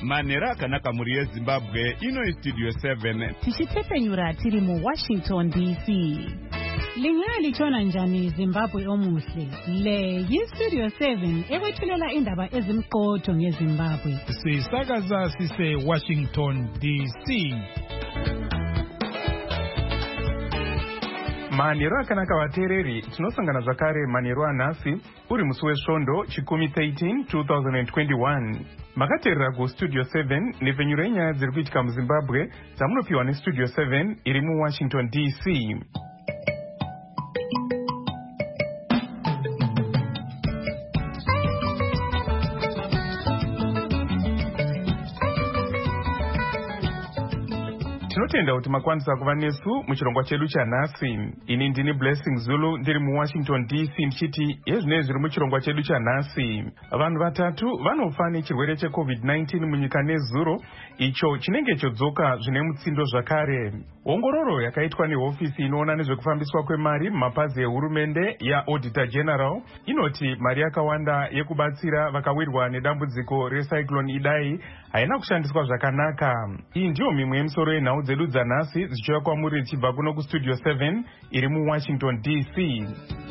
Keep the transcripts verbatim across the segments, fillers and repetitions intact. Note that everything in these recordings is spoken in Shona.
Manera kanaka muri Zimbabwe ino studio seven. Tichitepenyura tiri mu Washington D C. Lingali chona njani Zimbabwe omuhle. Le yi studio seven ekwethulela indaba ezimqotho ngeZimbabwe. Sisakaza sise Washington D C. Manero akanaka vateereri, tinosangana zvakare manero anhasi uri musi wesvondo chikumi thirteen twenty twenty-one. Makateerera kustudio seven nepfenyuro yenyaya dziri kuitika muZimbabwe dzamunopiwa nestudio seven iri muWashington D C. Tinotenda kuti makwanisa kuva nesu muchirongwa chedu chanhasi. Ini ndini Blessing Zulu ndiri muWashington D C ndichiti yezvinei zviri muchirongwa chedu chanhasi. Vanhu vatatu vanofa nechirwere checovid nineteen munyika nezuro, icho chinenge chodzoka zvine mutsindo zvakare. Ongororo yakaitwa nehofisi inoona nezvekufambiswa kwemari mumapazi ehurumende yaAuditor General inoti mari yakawanda yekubatsira vakawirwa nedambudziko recyclone Idai haina kushandiswa zvakanaka. Iyi ndiyo mimwe yemisoro yenhau dzedu dzanhasi dzichiuya kwamuri chibva kuno kustudio seven iri muWashington D C.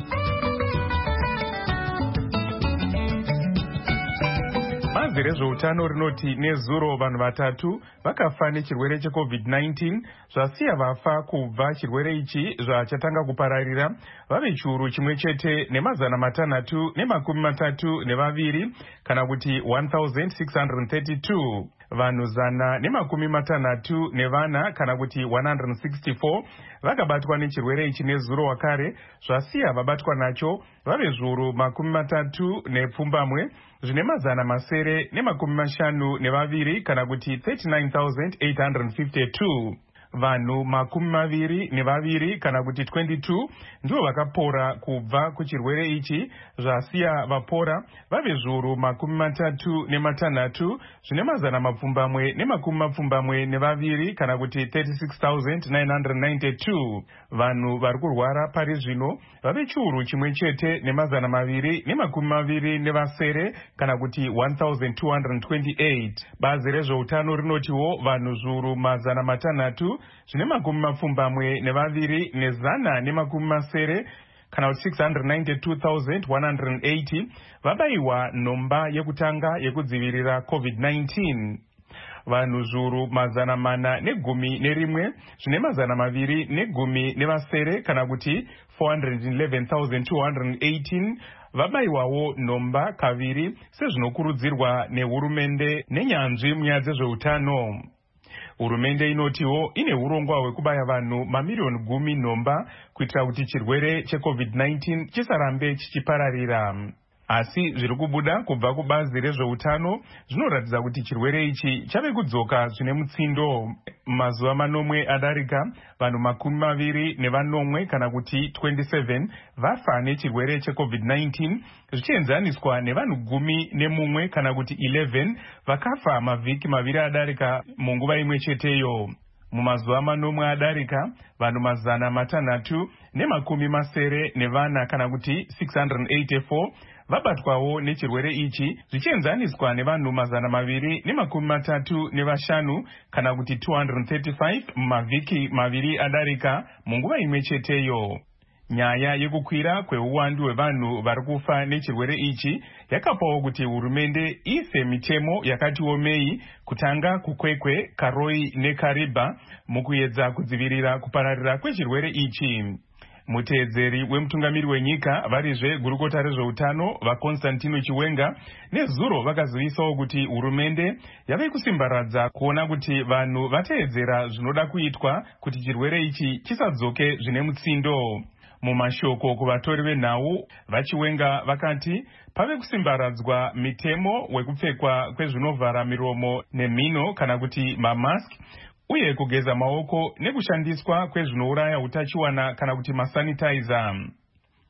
Bazi rezveutano rinoti nezuro vanhu vatatu vakafa nechirwere checovid nineteen zvasiya vafa kubva chirwere ichi zvachatanga kupararira vave chiuru chimwe chete nemazana matanhatu nemakumi matatu nevaviri kana kuti one thousand six hundred thirty-two. Vanhu zana nemakumi matanhatu nevana kana kuti one hundred sixty-four vakabatwa nechirwere ichi nezuro wakare zvasiya vabatwa nacho vave zviuru makumi matatu nepfumbamwe zvine mazana masere nemakumi mashanu nevaviri kana kuti thirty-nine thousand eight hundred fifty-two. Vanhu makumi maviri nevaviri kana kuti twenty-two ndivo vakapora kubva kuchirwere ichi zvasiya vapora vave zviuru makumi matatu nematanhatu zvine mazana mapfumbamwe nemakumi mapfumbamwe nevaviri kana kuti thirty-six thousand nine hundred ninety-two. Vanhu vari kurwara pari zvino vave chiuru chimwe chete nemazana maviri nemakumi maviri nevasere kana kuti one thousand two hundred twenty-eight. Bazi rezveutano rinotiwo vanhu zviuru mazana matanhatu zvine makumi mapfumbamwe nevaviri nezana nemakumi masere kana kuti six hundred ninety-two thousand one hundred eighty vabayiwa nhomba yekutanga yekudzivirira covid nineteen. Vanhu zviuru mazana mana negumi nerimwe zvine mazana maviri negumi nevasere kana kuti four hundred eleven thousand two hundred eighteen vabayiwawo nhomba kaviri sezvinokurudzirwa nehurumende nenyanzvi munyaya dzezveutano. Hurumende inotiwo ine urongwa hwekubaya vanhu mamiliyoni gumi nhomba kuitira kuti chirwere checovid nineteen chisarambe chichipararira. Asi zviri kubuda kubva kubazi rezveutano zvinoratidza kuti chirwere ichi chave kudzoka zvine mutsindo. Mazuva manomwe adarika vanhu makumi maviri nevanomwe kana kuti twenty-seven vafa nechirwere checovid nineteen zvichienzaniswa nevanhu gumi nemumwe kana kuti eleven vakafa mavhiki maviri adarika munguva imwe cheteyo. Mumazuva manomwe adarika vanhu mazana matanhatu nemakumi masere nevana kana kuti six hundred eighty-four vabatwawo nechirwere ichi zvichienzaniswa nevanhu mazana maviri nemakumi matatu nevashanu kana kuti two hundred thirty-five mumavhiki maviri adarika munguva imwe cheteyo. Nyaya yekukwira kweuwandu hwevanhu vari kufa nechirwere ichi yakapawo kuti hurumende ise mitemo yakati omei kutanga kukwekwe, Karoi neKariba mukuedza kudzivirira kupararira kwechirwere ichi. Muteedzeri wemutungamiri wenyika varizve gurukota rezveutano vaConstantino Chiwenga nezuro vakazivisawo kuti hurumende yave kusimbaradza kuona kuti vanhu vateedzera zvinoda kuitwa kuti chirwere ichi chisadzoke zvine mutsindo. Mumashoko kuvatori venhau vaChiwenga vakati pave kusimbaradzwa mitemo wekupfekwa kwezvinovhara miromo nemhino kana kuti mamask uye kugeza maoko nekushandiswa kwezvinouraya utachiwana kana kuti masanitizer.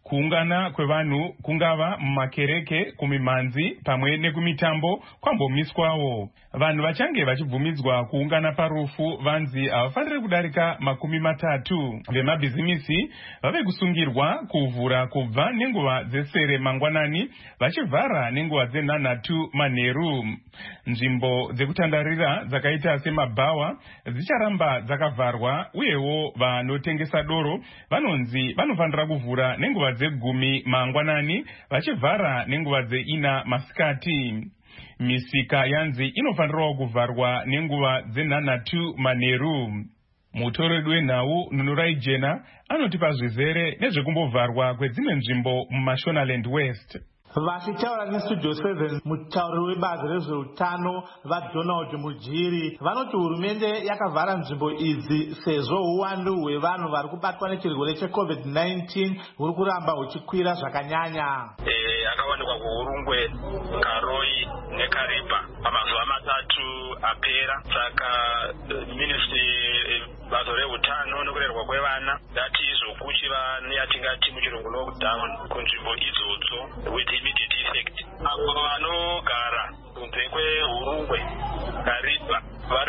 kuungana kwevanhu kungava mumakereke, kumimanzi pamwe nekumitambo kwambomiswawo. Vanhu vachange vachibvumidzwa kuungana parufu vanzi havafaniri kudarika makumi matatu. Vemabhizimisi vave kusungirwa kuvhura kubva nenguva dzesere mangwanani vachivhara nenguva dzenhanhatu manheru. Nzvimbo dzekutandarira dzakaita semabhawa dzicharamba dzakavharwa, uyewo vanotengesa doro vanonzi vanofanira kuvhura nenguva dzegumi mangwanani vachivhara nenguva dzeina masikati. Misika yanzi inofanirawo kuvharwa nenguva dzenhanhatu manheru. Mutoredi wenhau Nunurai Jena anotipa zvizere nezvekumbovharwa kwedzimwe nzvimbo muMashonaland West. Vachitaura nestudio seven, mutauri webazi rezveutano vaDonald Mujiri vanoti hurumende yakavhara nzvimbo idzi sezvo uwandu hwevanhu vari kubatwa nechirwere checovid nineteen huri kuramba huchikwira zvakanyanya. Eh, akawanikwa kuHurungwe, Karoi neKaripa pamazuva matatu apera. Saka ministry bazo reutano nekurerwa kwevana dati izokuchiva neyatingati muchirungu lockdown kunzvimbo idzodzo with immediate effect. Avo vanogara kunze kweHurungwe, Karipa vari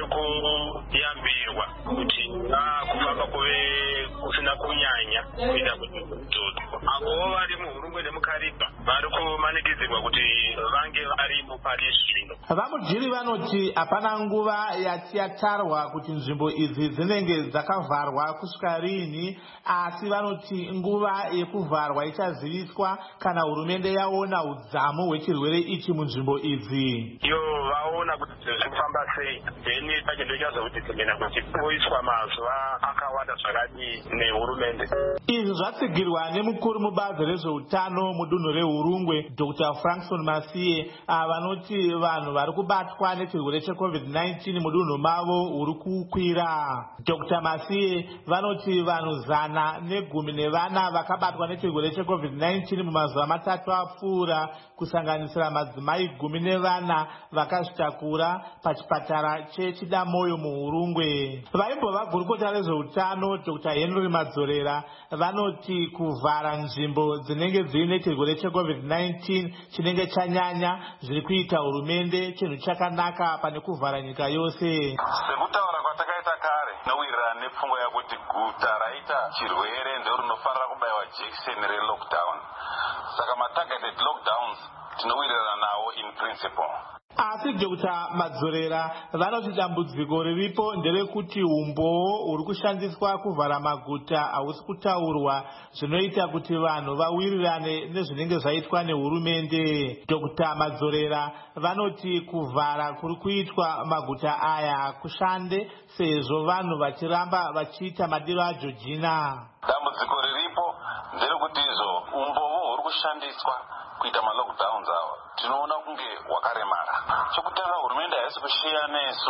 kuyambirwa kuti kufamba kuve kusina kunyanya kuita kunzvimbo idzodzo. Avo vari muHurungwe nemuKaripa vari kumanikidzirwa kuti vange varipo pari zvino. VaMujiri vanoti hapana nguva yati yatarwa kuti nzvimbo idzi dzinenge dzakavharwa kusvika rini, asi vanoti nguva yekuvharwa ichaziviswa kana hurumende yaona udzamu hwechirwere ichi munzvimbo idzi. Iyo vaona kuti zvirikufamba sei, then pachendo chazokuti dzimena kuti poiswa mazuva akawanda zvakadii nehurumende. Izvi zvatsigirwa nemukuru mubazi rezveutano mudunhu reHurungwe Doctor Frankson Masiye, vanoti vanhu vari kubatwa nechirwere checovid nineteen mudunhu mavo huri kukwira. Doctor Masiye vanoti vanhu zana negumi nevana vakabatwa nechirwere checovid nineteen mumazuva matatu apfuura, kusanganisira madzimai gumi nevana vakazvitakura pachipatara cheChidamoyo muHurungwe. Vaimbova gurukota rezveutano Doctor Henry Madzorera vanoti kuvhara nzvimbo dzinenge dziine chirwere checovid nineteen chinenge chanyanya zviri kuita hurumende chinhu chakanaka pane kuvhara nyika yose. Sekutaura kwatakaita kare nowirirana nepfungwa yakuti guta raita chirwere ndiro rinofanira kubaiwa jekiseni relockdown. Saka matargeted lockdowns tinowirirana nawo in principle. Asi Doctor Madzorera vanoti dambudziko riripo nderekuti umboo huri kushandiswa kuvhara maguta hausi kutaurwa, zvinoita kuti vanhu vawirirane nezvinenge zvaitwa nehurumende. Doctor Madzorera vanoti kuvhara kuri kuitwa maguta aya hakushande sezvo vanhu vachiramba vachiita madiro aJoji. Dambudziko riripo nderekuti izvo umboo huri kushandiswa kuita malockdowns awa tinoona kunge wakaremara. Chokutanga hurumende haisi kushiya nesu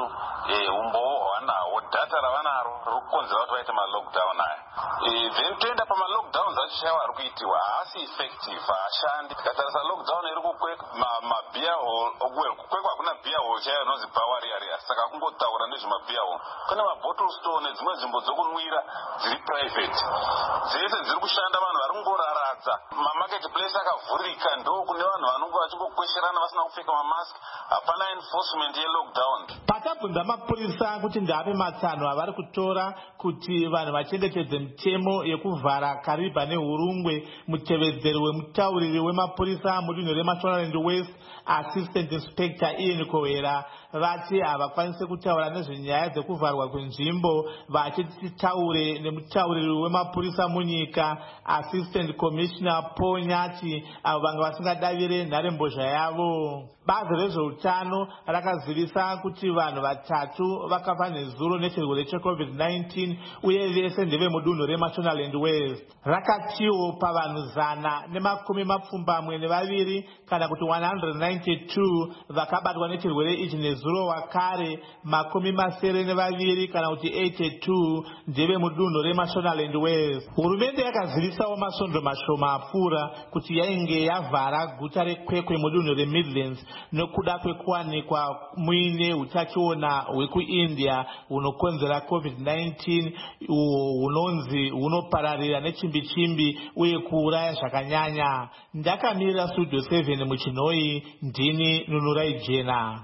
umboo hwanawo, data ravanaro riri kukonzera kuti vaite malockdown aya. Then toenda pamalockdowns acho chaiwo ari kuitiwa haasi effective, haashandi. Tikatarisa lockdown iri kukwekwa mabhiya hall, kukwekwa hakuna bhiya hall chaiyo inonzi Bawari area, saka kungotaura nezvemabhiya hall. Kune mabottle store nedzimwe nzvimbo dzokunwira dziri private, dzese dziri kushanda vanhu vari kungoraradza. Mamarket place akavhurika, ndo kune vanhu vanongo vachingokwesherana vasina kupfeka mamask, hapana enforcement yelockdown. Patabvunza mapurisa kuti ndape matsanho avari kutora kuti vanhu vachengetedze mitemo yekuvhara Karipa neHurungwe, mutevedzeri wemutauriri wemapurisa mudunhu reMashonaland West Assistant Inspector Ian Kowera vati havakwanisi kutaura nezvenyaya dzekuvharwa kwenzvimbo, vachiti taure nemutauriri wemapurisa munyika Assistant Commissioner Paul Nyati avo vanga vasingadavire nharembozha yavo. Bazi rezveutano rakazivisa kuti vanhu vatatu vakafa nezuro nechirwere checovid nineteen uye vese ndeve mudunhu reMashonaland West. Rakatiwo pavanhu zana nemakumi mapfumbamwe nevaviri kana kuti one hundred ninety-two vakabatwa nechirwere ichi nezuro zuro wakare makumi masere nevaviri kana kuti eighty-two ndeve mudunhu reMashonaland Wales. Hurumende yakazivisawo masvondo mashoma apfuura kuti yainge yavhara guta rekwekwe mudunhu reMidlands nokuda kwekuwanikwa muine utachiona hwekuIndia hunokonzera covid nineteen uhwo hunonzi hunopararira nechimbi-chimbi uye kuuraya zvakanyanya. Ndakamirira Studio seven muchinoi, ndini Nunurai Jena.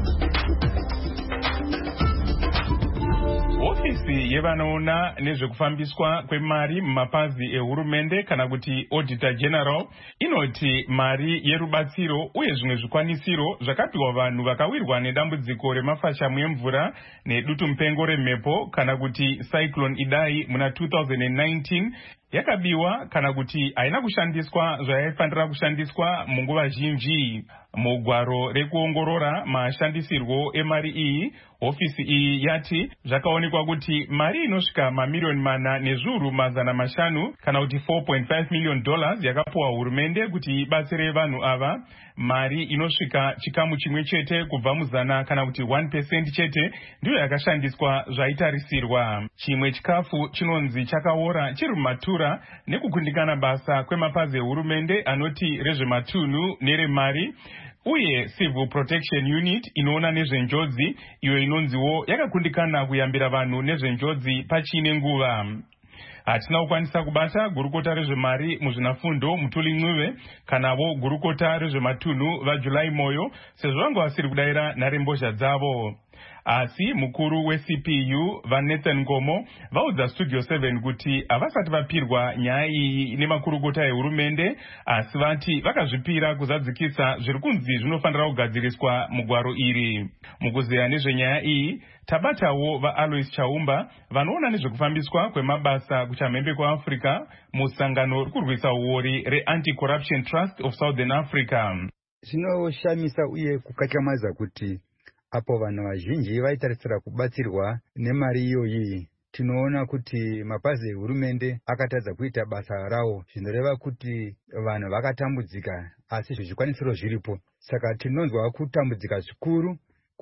Ofisi yevanoona nezvekufambiswa kwemari mumapazi ehurumende kana kuti Auditor General inoti mari yerubatsiro uye zvimwe zvikwanisiro zvakapiwa vanhu vakawirwa nedambudziko remafashamu emvura nedutu mupengo remhepo kana kuti Cyclone Idai muna two thousand nineteen yakabiwa kana kuti haina kushandiswa zvayaifanira kushandiswa munguva zhinji. Mugwaro rekuongorora mashandisirwo emari iyi, ofisi iyi yati zvakaonekwa kuti mari inosvika mamiliyoni mana nezviuru mazana mashanu kana kuti four point five million dollars yakapuwa hurumende kuti ibatsire vanhu ava. Mari inosvika chikamu chimwe chete kubva muzana kana kuti one percent chete ndiyo yakashandiswa zvaitarisirwa. Chimwe chikafu chinonzi chakaora chiri mumatura nekukundikana basa kwemapazi ehurumende anoti rezvematunhu neremari uye Civil Protection Unit inoona nezvenjodzi iyo inonziwo yakakundikana kuyambira vanhu nezvenjodzi pachine nguva. Hatina kukwanisa kubata gurukota rezvemari muzvinafundo Mutuli Ncube kanavo gurukota rezvematunhu vaJulai Moyo sezvo vanga vasiri kudayira nharembozha dzavo. Asi mukuru weC P U vaNathan Ngomo vaudza Studio seven kuti havasati vapirwa nyaya iyi nemakurukota ehurumende, asi vati vakazvipira kuzadzikisa zviri kunzi zvinofanira kugadziriswa mugwaro iri. Mukuzeya nezvenyaya iyi tabatawo vaAlois Chaumba vanoona nezvekufambiswa kwemabasa kuchamhembe kwaAfrica musangano rikurwisa uori reAnti-Corruption Trust of Southern Africa. Zvinoshamisa uye kukatyamadza kuti apo vanhu vazhinji vaitarisira kubatsirwa nemari iyoyi, tinoona kuti mapazi ehurumende akatadza kuita basa rawo, zvinoreva kuti vanhu vakatambudzika asi zvikwanisiro zviripo. Saka tinonzwa kutambudzika zvikuru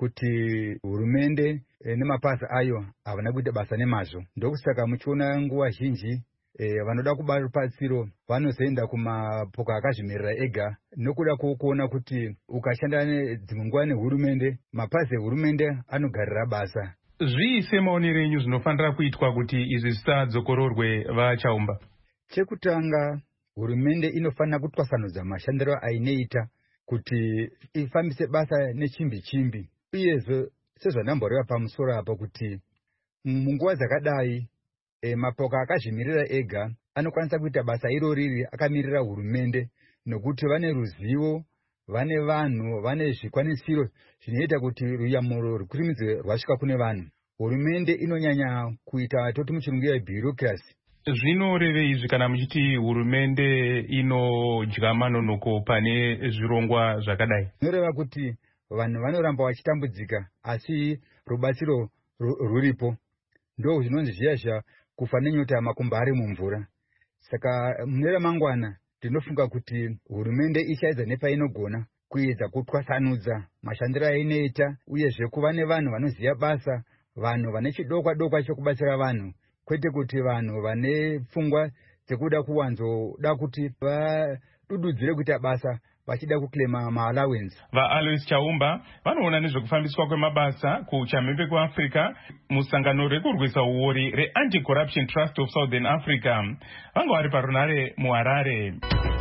kuti hurumende e, nemapazi ayo havana kuita basa nemazvo. Ndokusaka muchiona nguva zhinji E, vanoda kubatsiro vanozoenda kumapoka akazvimirira ega nokuda kuona kuti ukashanda dzimwe nguva nehurumende, mapazi ehurumende anogarira basa. Zviise maonero enyu zvinofanira kuitwa kuti izvi zvisadzokororwe vaChaumba? Chekutanga, hurumende inofanira kutwasanudza mashandiro ainoita kuti ifambise basa nechimbi-chimbi. Uyezve sezvanamboreva pamusoro apa kuti munguva dzakadai E, mapoka akazvimirira ega anokwanisa kuita basa iro riri akamirira hurumende nokuti vane ruzivo, vane vanhu, vane zvikwanisiro zvinoita kuti ruyamuro rwukurimidze rwasvika kune vanhu. Hurumende inonyanya kuita toti muchirungu yebureaucracy. Zvinoreve izvi kana muchiti hurumende inodya manonoka pane zvirongwa zvakadai? Zvinoreva kuti vanhu vanoramba vachitambudzika asi rubatsiro ruripo. Ndo zvinonzi zviya kufa nenyota yamakumba ari mumvura. Saka mune ramangwana tinofunga kuti hurumende ichaedza nepainogona kuedza kutwasanudza mashandiro ainoita, uyezve kuva nevanhu vanoziva basa, vanhu vane chidokwa dokwa chokubatsira vanhu, kwete kuti vanhu vane pfungwa dzekuda kuwanzoda kuti vadududzire kuita basa vachida kuklema maallowance. VaAlois Chaumba vanoona nezvekufambiswa kwemabasa kuchamhembe kwaAfrica musangano rekurwisa uori reAnti-Corruption Trust of Southern Africa. Vanga vari parunare muHarare.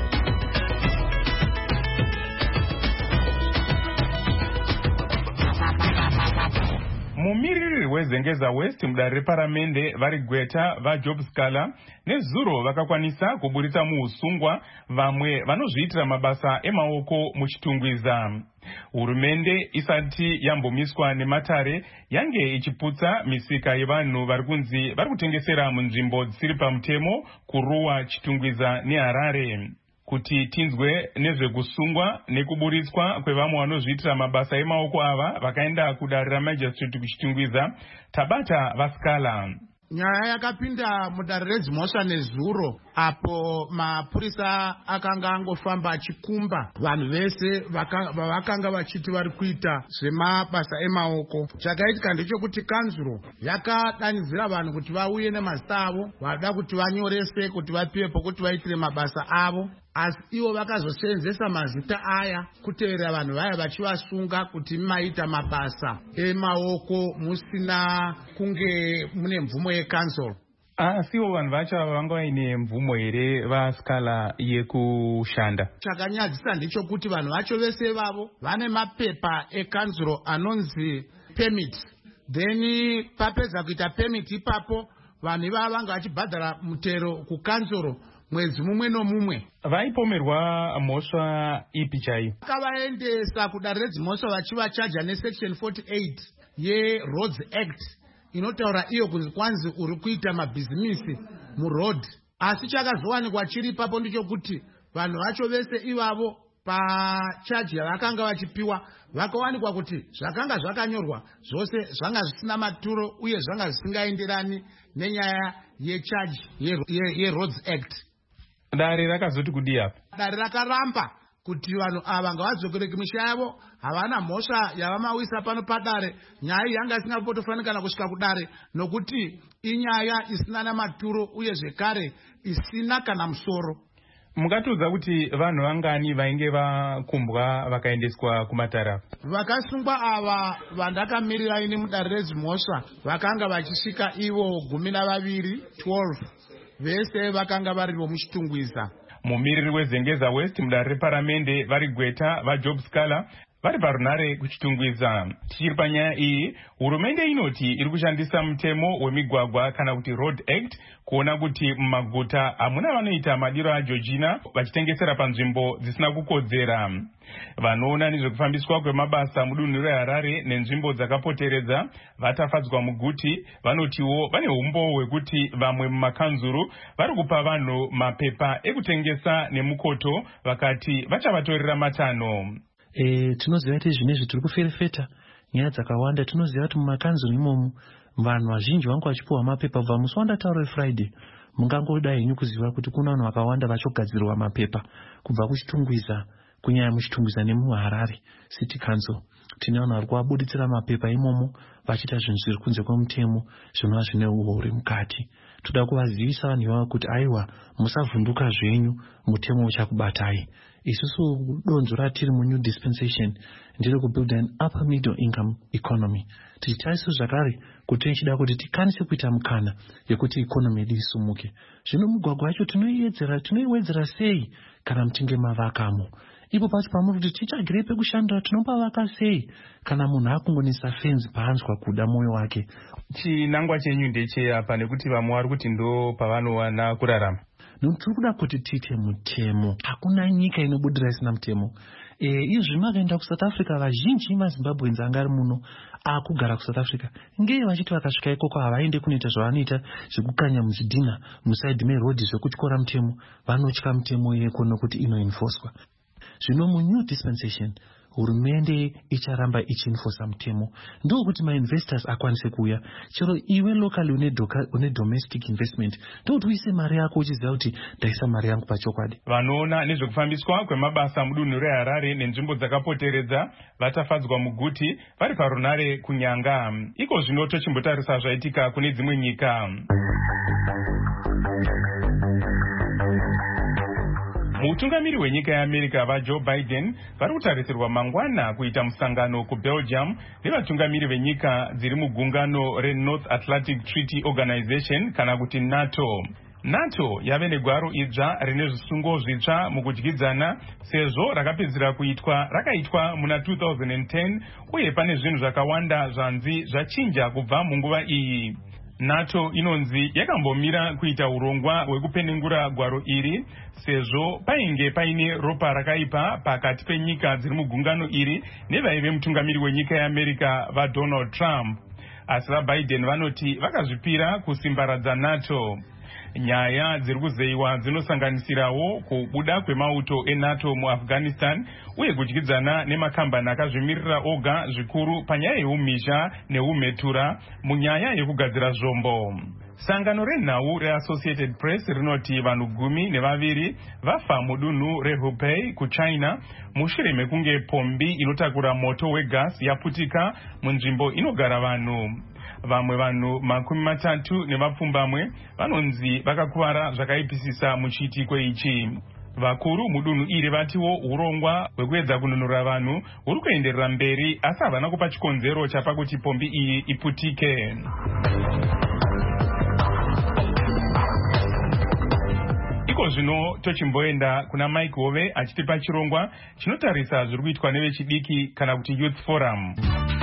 Mumiriri wezengeza West mudare reparamende vari Gweta vaJob Scala nezuro vakakwanisa kuburitsa muusungwa vamwe vanozviitira mabasa emaoko muchitungwiza. Hurumende isati yambomiswa nematare yange ichiputsa misika yevanhu vari kunzi vari kutengesera munzvimbo dzisiri pamutemo kuruwa Chitungwiza neHarare. Kuti tinzwe nezvekusungwa nekuburitswa kwevamwe vanozviitira mabasa emaoko ava vakaenda kudare ramajistrate kuchitungwiza, tabata vaScala. nyaya yakapinda mudare redzimhosva nezuro apo mapurisa akanga angofamba achikumba vanhu vese vavakanga vachiti vari kuita zvemabasa emaoko. Chakaitika ndechekuti kanzuro yakadanidzira vanhu kuti vauye nemazita avo vada kuti vanyorese kuti vapiwe pokuti vaitire mabasa avo, asi ivo vakazoseenzesa mazita aya kuteverera vanhu vaya vachivasunga kuti maita mabasa emaoko musina kunge mune mvumo yekanzuro. Asiwo vanhu vacho vanga vaine mvumo here vaskala yekushanda? Chakanyadzisa ndechekuti vanhu vacho vese vavo vane mapepa ekanzuro anonzi permit, then papedza kuita permit ipapo vanhu ivava vanga vachibhadhara mutero kukanzuro mwedzi mumwe nomumwe. Vaipomerwa mhosva ipi chaiyo? Vakavaendesa kudare redzimhosva vachivachaja nesection forty-eight yeRoads Act inotaura iyo kunzi kwanzi uri kuita mabhizimisi muroad. Asi chakazowanikwa chiri ipapo ndichokuti vanhu vacho vese ivavo pachaji yavakanga vachipiwa vakawanikwa kuti zvakanga zvakanyorwa zvose zvanga zvisina maturo uye zvanga zvisingaenderani nenyaya yechaji yeRoads Act. Dare rakazoti kudii apa? Dare rakaramba kuti vanhu ava ngavadzokere kumisha yavo, havana mhosva yavamawisa pano padare. Nyaya yanga isingapotofanikana kusvika kudare nokuti inyaya isina namaturo uye zvekare isina kana musoro. Mungatiudza kuti vanhu vangani vainge vakumbwa vakaendeswa kumatara? Vakasungwa ava vandakamirira ini mudare redzimhosva vakanga vachisvika ivo gumi navaviri, twelve. Vese vakanga vari vomuchitungwiza. Mumiriri weZengeza West mudare reparamende vari Gweta vaJob Scala vari parunare kuchitungwiza. Tichiri panyaya iyi, hurumende inoti iri kushandisa mutemo wemigwagwa kana kuti Road Act kuona kuti mumaguta hamuna vanoita madiro aJochina vachitengesera panzvimbo dzisina kukodzera. Vanoona nezvekufambiswa kwemabasa mudunhu reHarare nenzvimbo dzakapoteredza vatafadzwa muguti vanotiwo vane umbo hwekuti vamwe mumakanzuru vari kupa vanhu mapepa ekutengesa nemukoto vakati vachavatorera matanho. E, tinoziva kuti zvinezvi tiri kuferefeta nyaya dzakawanda. Tinoziva kuti mumakanzuru imomo vanhu vazhinji vangu vachipiwa mapepa kubva musi wandataura Friday. Mungangoda henyu kuziva kuti kuna vanhu vakawanda vachogadzirwa mapepa kubva kuchitungwiza, kunyanya muchitungwiza nemuHarare City Council. Tine vanhu vari kuvabuditsira mapepa imomo vachiita zvinhu zviri kunze kwemutemo zvinova zvine uhoori mukati. Toda kuvazivisa vanhu ivavo kuti aiwa, musavhunduka zvenyu, mutemo uchakubatai. Isusu donzo ratiri mu new dispensation ndiri kubuild an upper middle income economy. Tichitariswa zvakare kuti tichida kuti tikwanise kuita mukana yekuti economy yedu isumuke. Zvino mugwagwa wacho tinoiwedzera tinoiwedzera sei kana mutinge mavakamo? Ipo pacho pamuri kuti tichagire pekushandira tinopavaka sei kana munhu akungonisa fenzi paanzwa kuda moyo wake? Chinangwa chenyu ndecheapa nekuti vamwe vari kuti ndo pavanowana kurarama. Tiri kuda kuti tiite mutemo. Hakuna nyika inobudira isina mutemo. E, izvi makaenda kuSouth Africa vazhinji maZimbabweans anga ari muno akugara kuSouth Africa ngei vachiti vakasvika ikoko havaende kunoita zvavanoita zvekukanya muzvidhina musaidhi merodhi zvekutyora mutemo. Vanotya mutemo yeko nokuti inoenfoswa. Zvino mu new dispensation hurumende icharamba ichienforsa mutemo ndokuti mainvestors akwanise kuuya. Chero iwe locally une, une domestic investment ndokuti uise mari yako uchiziva kuti ndaisa mari yangu pachokwadi. Vanoona nezvekufambiswa kwemabasa mudunhu reHarare nenzvimbo dzakapoteredza vatafadzwa muguti vari parunare kunyanga. Iko zvino tochimbotarisa zvaitika kune dzimwe nyika. Mutungamiri wenyika yeAmerica vaJoe Biden vari kutarisirwa mangwana kuita musangano kuBelgium nevatungamiri venyika dziri mugungano reNorth Atlantic Treaty Organization kana kuti NATO. NATO yave negwaro idzva rine zvisungo zvitsva mukudyidzana sezvo rakapedzera kuitwa rakaitwa muna two thousand ten uye pane zvinhu zvakawanda zvanzi zvachinja kubva munguva iyi. NATO inonzi yakambomira kuita urongwa hwekupenengura gwaro iri sezvo painge paine ropa rakaipa pakati penyika dziri mugungano iri nevaive mutungamiri wenyika yeAmerica vaDonald Trump. Asi vaBiden vanoti vakazvipira kusimbaradza NATO. Nyaya dziri kuzeyiwa dzinosanganisirawo kubuda kwemauto eNATO muAfghanistan uye kudyidzana nemakambani akazvimirira oga zvikuru panyaya yeumhizha neumhetura munyaya yekugadzira zvombo. Sangano renhau reAssociated Press rinoti vanhu gumi nevaviri vafa mudunhu reHubei kuChina mushure mekunge pombi inotakura moto wegasi yaputika munzvimbo inogara vanhu. Vamwe vanhu makumi matatu nevapfumbamwe vanonzi vakakuvara zvakaipisisa muchiitiko ichi. Vakuru mudunhu iri vatiwo urongwa hwekuedza kununura vanhu huri kuenderera mberi asi havana kupa chikonzero chapa kuti pombi iyi iputike. Iko zvino tochimboenda kuna Mike Hove achitipa chirongwa chinotarisa zviri kuitwa nevechidiki kana kuti Youth Forum.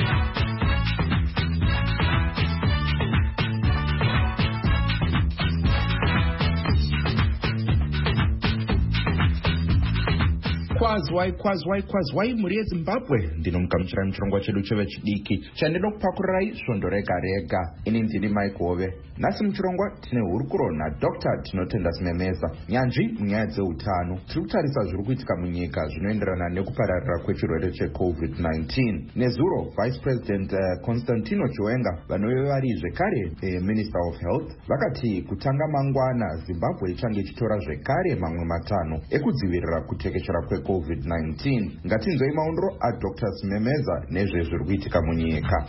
Kwazwai kwazwai kwazwai muri yeZimbabwe, ndinomugamuchira muchirongwa chedu chevechidiki chandinokupakurai svondo rega rega. Ini ndini Mike Hove. Nhasi muchirongwa tine hurukuro naDr Tinotenda Simemeza, nyanzvi munyaya dzeutano. Tiri kutarisa zviri kuitika munyika zvinoenderana nekupararira kwechirwere checovid nineteen. Nezuro Vice President uh, Constantino Chiwenga vanove vari zvekare eh, Minister of Health vakati kutanga mangwana Zimbabwe ichange ichitora zvekare mamwe matano ekudzivirira kutekeshera kwe covid nineteen. Ngatinzwei maondro aDr Simemeza nezvezviri kuitika munyika.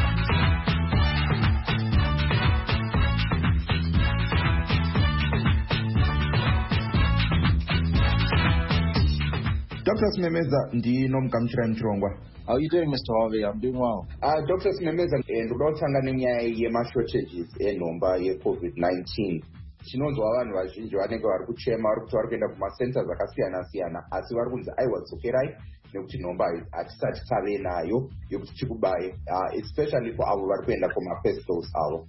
Doctor Simemeza, ndinomugamuchira muchirongwa. How are you doing, Mister Harvey? I'm doing well. Uh, Doctor Simemeza, ndoda kutanga nenyaya yemashortages enhomba yecovid nineteen. Chinonzwa vanhu vazhinji vanenge vari kuchema vari kuti vari kuenda kumacenters akasiyana siyana asi vari kunzi aiwa dzokerai nekuti nhomba hatisati tave nayo yekuti tikubaye uh, especially for avo vari kuenda kumafirst dose avo.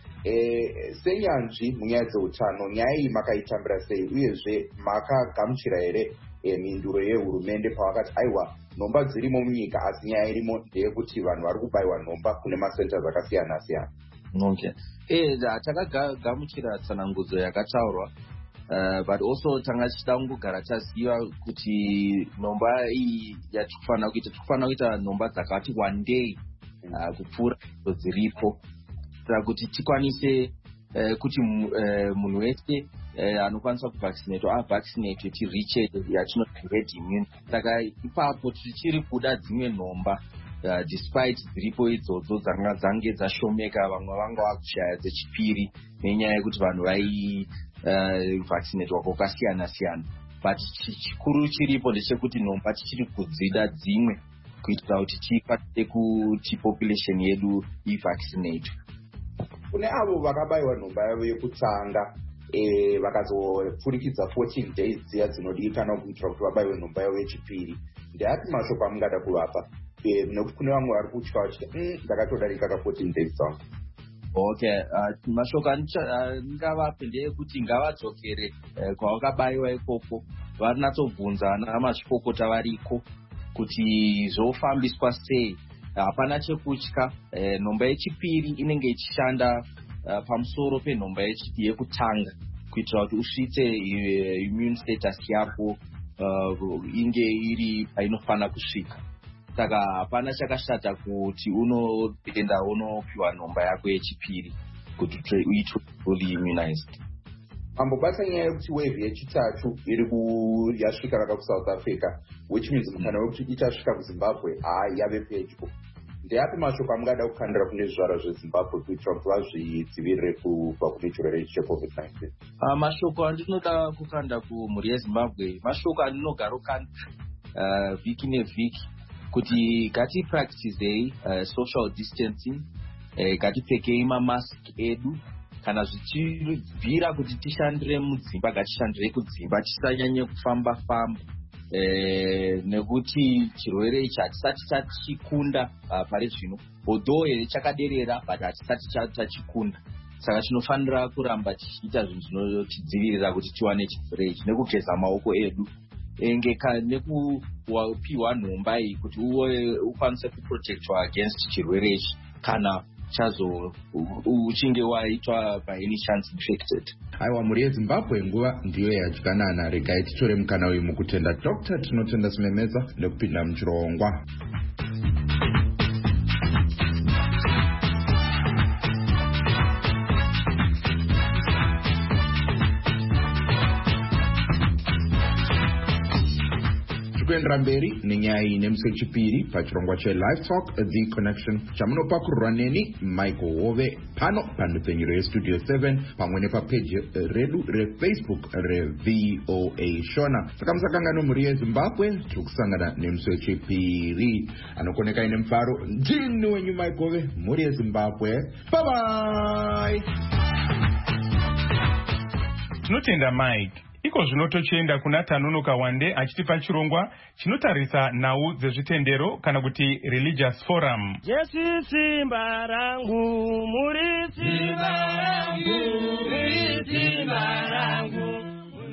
Eh, senyanzvi munyaya dzeutano nyaya iyi makaitambira sei uyezve makagamuchira here eh, minduro yehurumende pavakati aiwa nhomba dzirimo munyika asi nyaya irimo ndeyekuti vanhu vari kubayiwa nhomba kune macenters akasiyana siyana. Okay. Eh, takagamuchira tsanangudzo yakataurwa uh, but also tanga tichida kungogara taziva kuti nhomba iyi yatikufanira kuita tikufanira kuita nhomba dzakati wandei uh, kupfuura dziripo saka kuti tikwanise uh, kuti uh, munhu wese uh, anokwanisa kuvaccinate avaccinate tiriche yatinoti herd immunity. Saka ipapo tichiri kuda dzimwe nhomba Uh, despite dziripo idzodzo dzanga dzange dzashomeka vamwe vanga vakushaya dzechipiri nenyaya yekuti vanhu vai uh, vaccinatwa kwakasiyana siyana, but chikuru chiripo ndechekuti nhomba tichiri kudzida dzimwe kuitira kuti tikwanise kuti population yedu ivaccinate. Kune avo vakabayiwa nhomba yavo yekutanga eh, vakazopfurikidza fourteen days dziya dzinodikanwa kuitira kuti vabayiwe nhomba yavo yechipiri, ndeapi mashoko amungada kuvapa? Nekuti kune vamwe vari kutya vachiti ndakatodarika ka fourteen days dzangu. Okay, uh, mashoko andingavape ndeyekuti ngavadzokere uh, kwavakabayiwa ikoko varinatsobvunza ana mazvikokota variko kuti zvofambiswa sei. Hapana chekutya. uh, nhomba yechipiri inenge ichishanda uh, pamusoro penhomba yekutanga kuitira kuti usvitse uh, immune status yako uh, inge iri painofana kusvika. Saka hapana chakashata kuti unoenda unopiwa nhomba yako yechipiri kuti uitwe fully immunized. Pambobata nyaya yekuti wave yechitatu iri yasvika raka kuSouth Africa, which means mukana wekuti ichasvika kuZimbabwe haa yave pedyo. Ndeapi mashoko amungada kukandira kune zvivara zveZimbabwe kuitira kuti vazvidzivirire kubva kune chirwere checovid nineteen? Uh, mashoko andinoda kukanda kumhuri yeZimbabwe, mashoko andinogara kukanda uh, vhiki nevhiki kuti ngati practicei uh, social distancing, eh, ngatipfekei mamask edu, kana zvichibvira kuti tishandire mudzimba ngatishandire kudzimba, tisanyanye kufamba famba eh, nekuti chirwere ichi hatisati tachikunda uh, pari zvino, although here chakaderera but hatisati tachikunda. Saka tinofanira kuramba tichiita zvinhu zvinotidzivirira kuti tiwane chirwere ichi nekugeza maoko edu engeka nekupiwa nhomba iyi kuti uwe ukwanise kuprotectwa against chirwere ichi kana chazo uchinge waitwa by any chance infected. Aiwa, mhuri yeZimbabwe nguva ndiyo yadyanana. Regai titore mukana uyu mukutenda Doctor Tinotenda Simemeza nekupinda muchirongwa. Kuendera mberi nenyaya iyi nemusi wechipiri pachirongwa cheLive Talk The Connection chamunopakurirwa neni Michael Hove pano panhepfenyuro yestudio seven pamwe nepapeji redu refacebook reV O A Shona. Saka musakangano mhuri yeZimbabwe tiri kusangana nemusi wechipiri. Anokoneka ine mufaro ndini wenyu Michael Hove, mhuri yeZimbabwe. Bye bye. Tinotenda Mike. Iko zvino tochienda kuna Tanonoka Wande achitipa chirongwa chinotarisa nhau dzezvitendero kana kuti religious forum. Jesu simba rangu, muri simba rangu, muri simba rangu.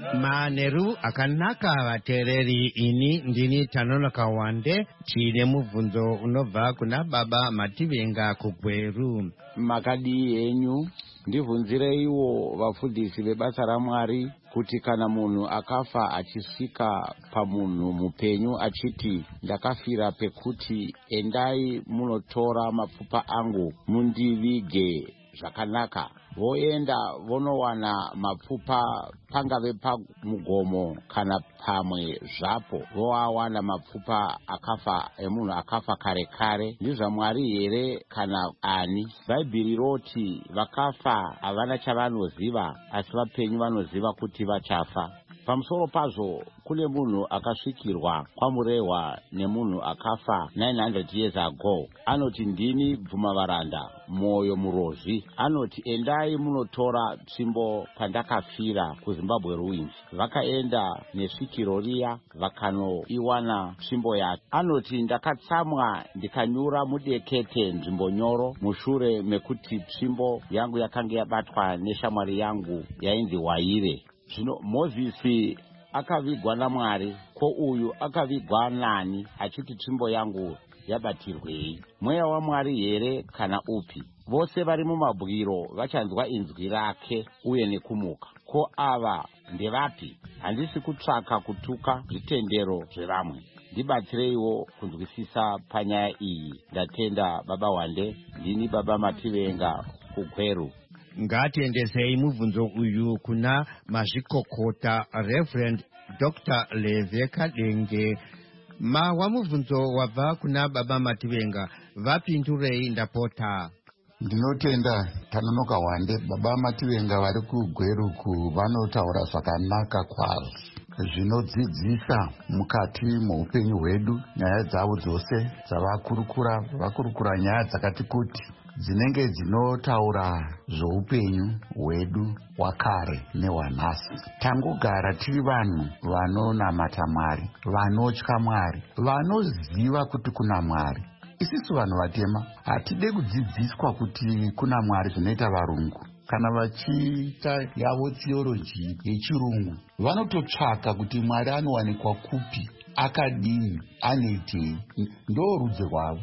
Maneru akanaka vatereri, ini ndini Tanonoka Wande, chine mubvunzo unobva kuna baba Mativenga kuGweru. Makadi enyu ndibvunzireiwo vafundisi vebasa raMwari kuti kana munhu akafa achisvika pamunhu mupenyu achiti ndakafira pekuti endai munotora mapfupa angu mundivige zvakanaka, voenda vonowana mapfupa pangave pamugomo kana pamwe zvapo, voawana mapfupa akafa emunhu akafa kare kare. NdizvaMwari here kana ani? Bhaibheri roti vakafa havana chavanoziva asi vapenyu vanoziva kuti vachafa. Pamusoro pazvo kune munhu akasvikirwa kwamurehwa nemunhu akafa nine hundred years ago. Anoti ndini bvumavaranda mwoyo murozi. Anoti endai munotora tsvimbo pandakafira kuZimbabwe ruins. Vakaenda nesvikiro riya vakanoiwana tsvimbo yake. Anoti ndakatsamwa ndikanyura mudekete nzvimbo nyoro mushure mekuti tsvimbo yangu yakanga yabatwa neshamwari yangu yainzi Waire. Zvino Mozisi akavigwa naMwari, ko uyu akavigwa nani achiti tsvimbo yangu yabatirwei? Mweya waMwari here kana upi? Vose vari mumabwiro vachanzwa inzwi rake uye nekumuka. Ko ava ndevapi? Handisi kutsvaka kutuka zvitendero zvevamwe. Ndibatsireiwo kunzwisisa panyaya iyi. Ndatenda baba Wande, ndini baba Mativenga kuGweru. Ngatiendesei mubvunzo uyu kuna mazvikokota Reverend Doctor Leve Kadenge. Mawa mubvunzo wabva kuna baba Mativenga, vapindurei ndapota. Ndinotenda Tanonoka Wande, baba Mativenga vari kuGweruku vanotaura zvakanaka kwazvo zvinodzidzisa mukati muupenyu hwedu. Nyaya dzavo dzose dzavakurukura vakurukura nyaya dzakati kuti dzinenge dzinotaura zvoupenyu hwedu hwakare nehwanhasi. Tangogara tiri vanhu vanonamata Mwari, vanotya Mwari, vanoziva kuti kuna Mwari. Isusu vanhu vatema hatide kudzidziswa kuti kuna Mwari zvinoita varungu. Kana vachiita yavo theology yechirungu vanototsvaka kuti Mwari anowanikwa kupi, akadini, anoitei. Ndo rudzi rwavo.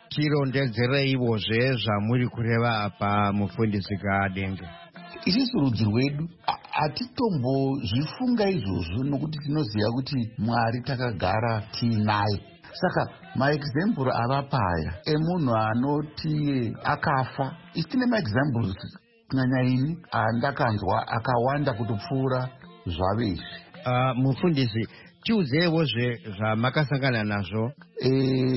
Tirondedzereivozve zvamuri kureva apa mufundisi Kadenge. Isusu rudzi rwedu hatitombozvifunga izvozvo nokuti tinoziva kuti Mwari takagara tiinaye. Saka maexample avapaya emunhu anoti akafa, isitine maexamples kunyanya ini andakanzwa akawanda kutopfuura zvavizvi. Uh, mufundisi tiudzeiwozve zvamakasangana nazvo. E,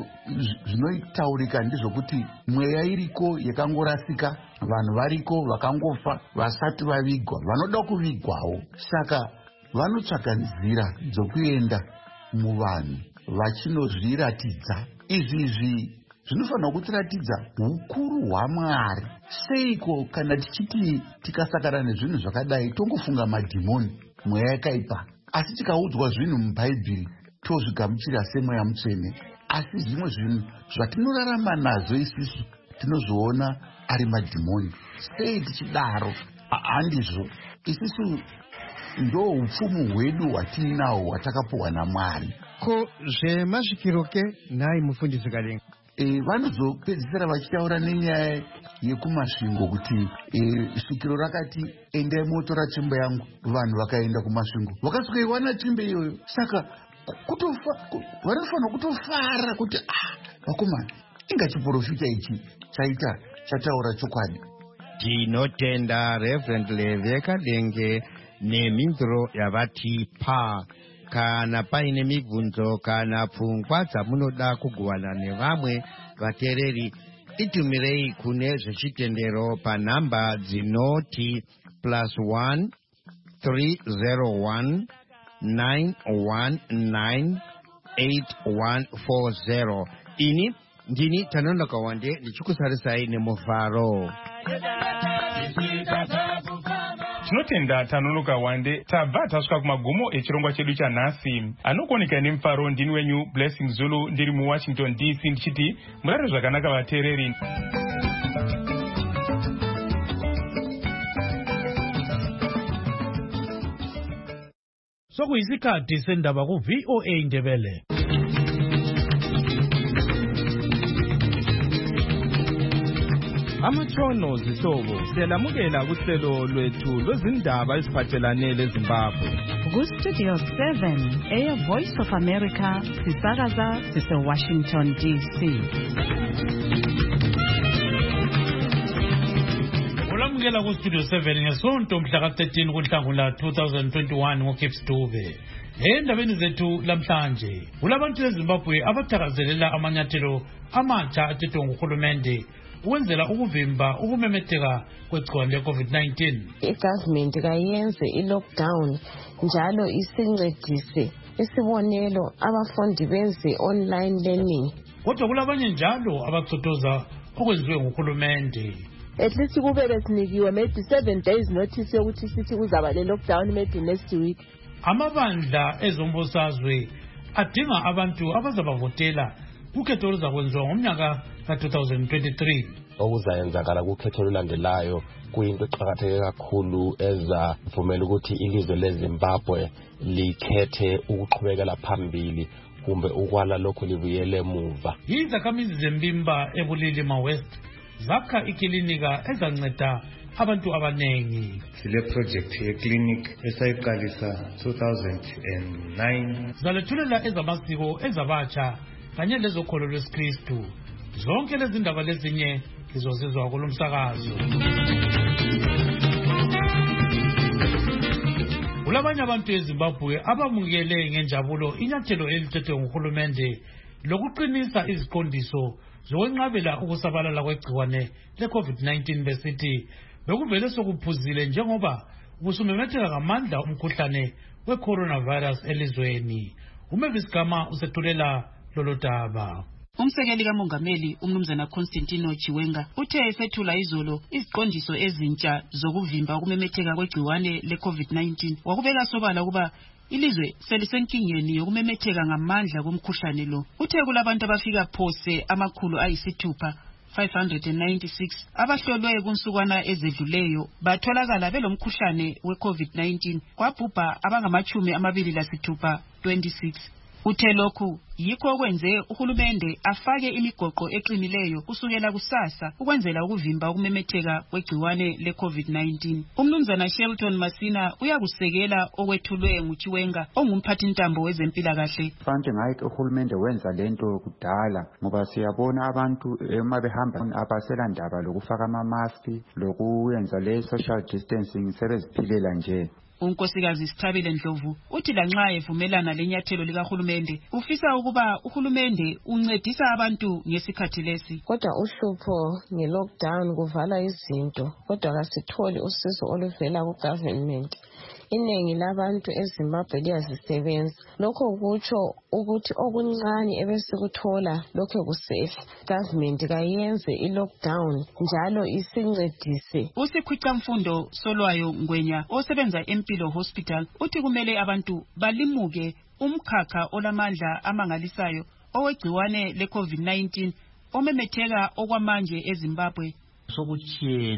zvinotaurika ndizvokuti mweya iriko yakangorasika, vanhu variko vakangofa vasati vavigwa, vanoda kuvigwawo. Saka vanotsvaga nzira dzokuenda muvanhu vachinozviratidza. Izvizvi zvinofanira kutiratidza ukuru hwaMwari. Seiko kana tichiti tikasakana nezvinhu zvakadai tongofunga madhimoni, mweya yakaipa? Asi tikaudzwa zvinhu mubhaibheri tozvigamuchira semweya mutsvene. Asi zvimwe zvinhu zvatinorarama nazvo isusu tinozviona ari madhimoni. Sei tichidaro? Handizvo. Isusu ndo upfumu hwedu hwatiinawo hwatakapuhwa naMwari. Ko zvemasvikiroke nhai mufundisi Kadenge. vanozopedzisira vachitaura nenyaya yekumasvingo kuti svikiro rakati endai motora tsvimbo yangu, vanhu vakaenda kumasvingo vakasvika tsvimbo iyoyo. Saka vanofanira kutofara kuti ah vakomana, inga chiprofita ichi chaita chataura chokwadi. Tinotenda Reverend Levi Kadenge nemindro yavatipa. Kana paine mibvunzo kana pfungwa dzamunoda kugovana nevamwe vateereri, itumirei kune zvechitendero panhamba dzinoti plus one three zero one nine one nine eight one four zero. Ini ndini Tanonoka Wande ndichikusarisai nemufaro. Tinotenda Tanonoka Wande. Tabva tasvika kumagumo echirongwa chedu chanhasi. Anokuoneka nemufaro ndini wenyu Blessing Zulu, ndiri muWashington D C ndichiti murare zvakanaka vateereri. Sokuyisikhathi sendaba ku V O A Ndebele. Amatshono zihlobo siyalamukela kuhlelo lwethu lwezindaba eziphathelane leZimbabwe. Ku-Studio seven, Air Voice of America, sisakaza sise-Washington D C. Ulamukela ku-Studio seven ngesonto mhla ka-thirteen kuNhlangula two thousand twenty-one ngoKips Dube. Endabeni zethu lamhlanje, kulabantu beZimbabwe abathakazelela amanyathelo amatsha athethwe nguhulumende ukwenzela ukuvimba ukumemetheka kwegciwane le-COVID nineteen. I-government kayenze i-lockdown njalo isincedise isibonelo abafundi benze online learning. Kodwa kulabanye njalo abachothoza okwenziwe nguhulumende. At least kube besinikiwe maybe seven days notice yokuthi sithi kuzaba le-lockdown maybe next week. Amabandla ezombusazwe adinga abantu abazabavotela kukhetho oluzakwenziwa ngomnyaka ka two thousand twenty-three. Okuzayenzakala kukhetho olulandelayo kuyinto eqakatheke kakhulu ezavumela ukuthi ilizwe leZimbabwe likhethe ukuqhubekela phambili kumbe ukwala lokho libuyele emuva. Izakhamizi zembimba eBulilima West zakha ikilinika ezanceda abantu abanengi. Sile project yeclinic esayiqalisa two thousand nine. Zalethulela ezamasiko ezabatsha kanye lezokholo lwesikristu. Zonke lezi ndaba lezinye lizozizwa kulomsakazo. Kulabanye abantu eZimbabwe abamukele ngenjabulo inyathelo elithethwe nguhulumende lokuqinisa iziqondiso zokwenqabela ukusabalala kwegciwane le-COVID nineteen besithi bekuvele sokuphuzile njengoba kusumemetheka ngamandla umkhuhlane we-coronavirus elizweni. uMavis Gama usethulela lolo daba. Umsekeli kaMongameli umnumzana Constantino Chiwenga uthe esethula izolo iziqondiso ezintsha zokuvimba ukumemetheka kwegciwane le-COVID nineteen. Wakubeka sobala kuba ilizwe selisenkingeni yokumemetheka ngamandla komkhuhlane lo. Uthe kulabantu abafika phose amakhulu ayisithupha five hundred ninety-six abahlolwe kunsukwana ezedluleyo batholakala belomkhuhlane we-COVID nineteen. Kwabhubha abangamachumi amabili lasithupha twenty-six. Uthe lokhu yikho okwenze uhulumende afake imigoqo eqinileyo kusukela kusasa ukwenzela ukuvimba ukumemetheka kwegciwane le-COVID nineteen. Umnumzana Shelton Masina uyakusekela okwethulwe nguChiwenga ongumphathi ntambo wezempilakahle. Fanti ngayike uhulumende wenza lento kudala ngoba siyabona abantu uma behamba abasela ndaba lokufaka ama-mask lokuyenza le social distancing sebeziphilela nje. Unkosikazi Sithabile Ndlovu uthi lanxa evumelana lenyathelo likahulumende ufisa ukuba uhulumende uncedisa abantu ngesikhathi lesi. Kodwa uhlupho nge-lockdown kuvala izinto kodwa kasitholi usizo oluvela ku-government. Iningi labantu eZimbabwe liyazisebenza. Lokho kutsho ukuthi okuncane ebesikuthola lokho kusehle. Government kayenze i-lockdown njalo isincedise. Usikhwica mfundo Solwayo Ngwenya osebenza eMpilo Hospital uthi kumele abantu balimuke umkhakha olamandla amangalisayo owegciwane le-COVID nineteen omemetheka okwamanje eZimbabwe. Sokuchiyene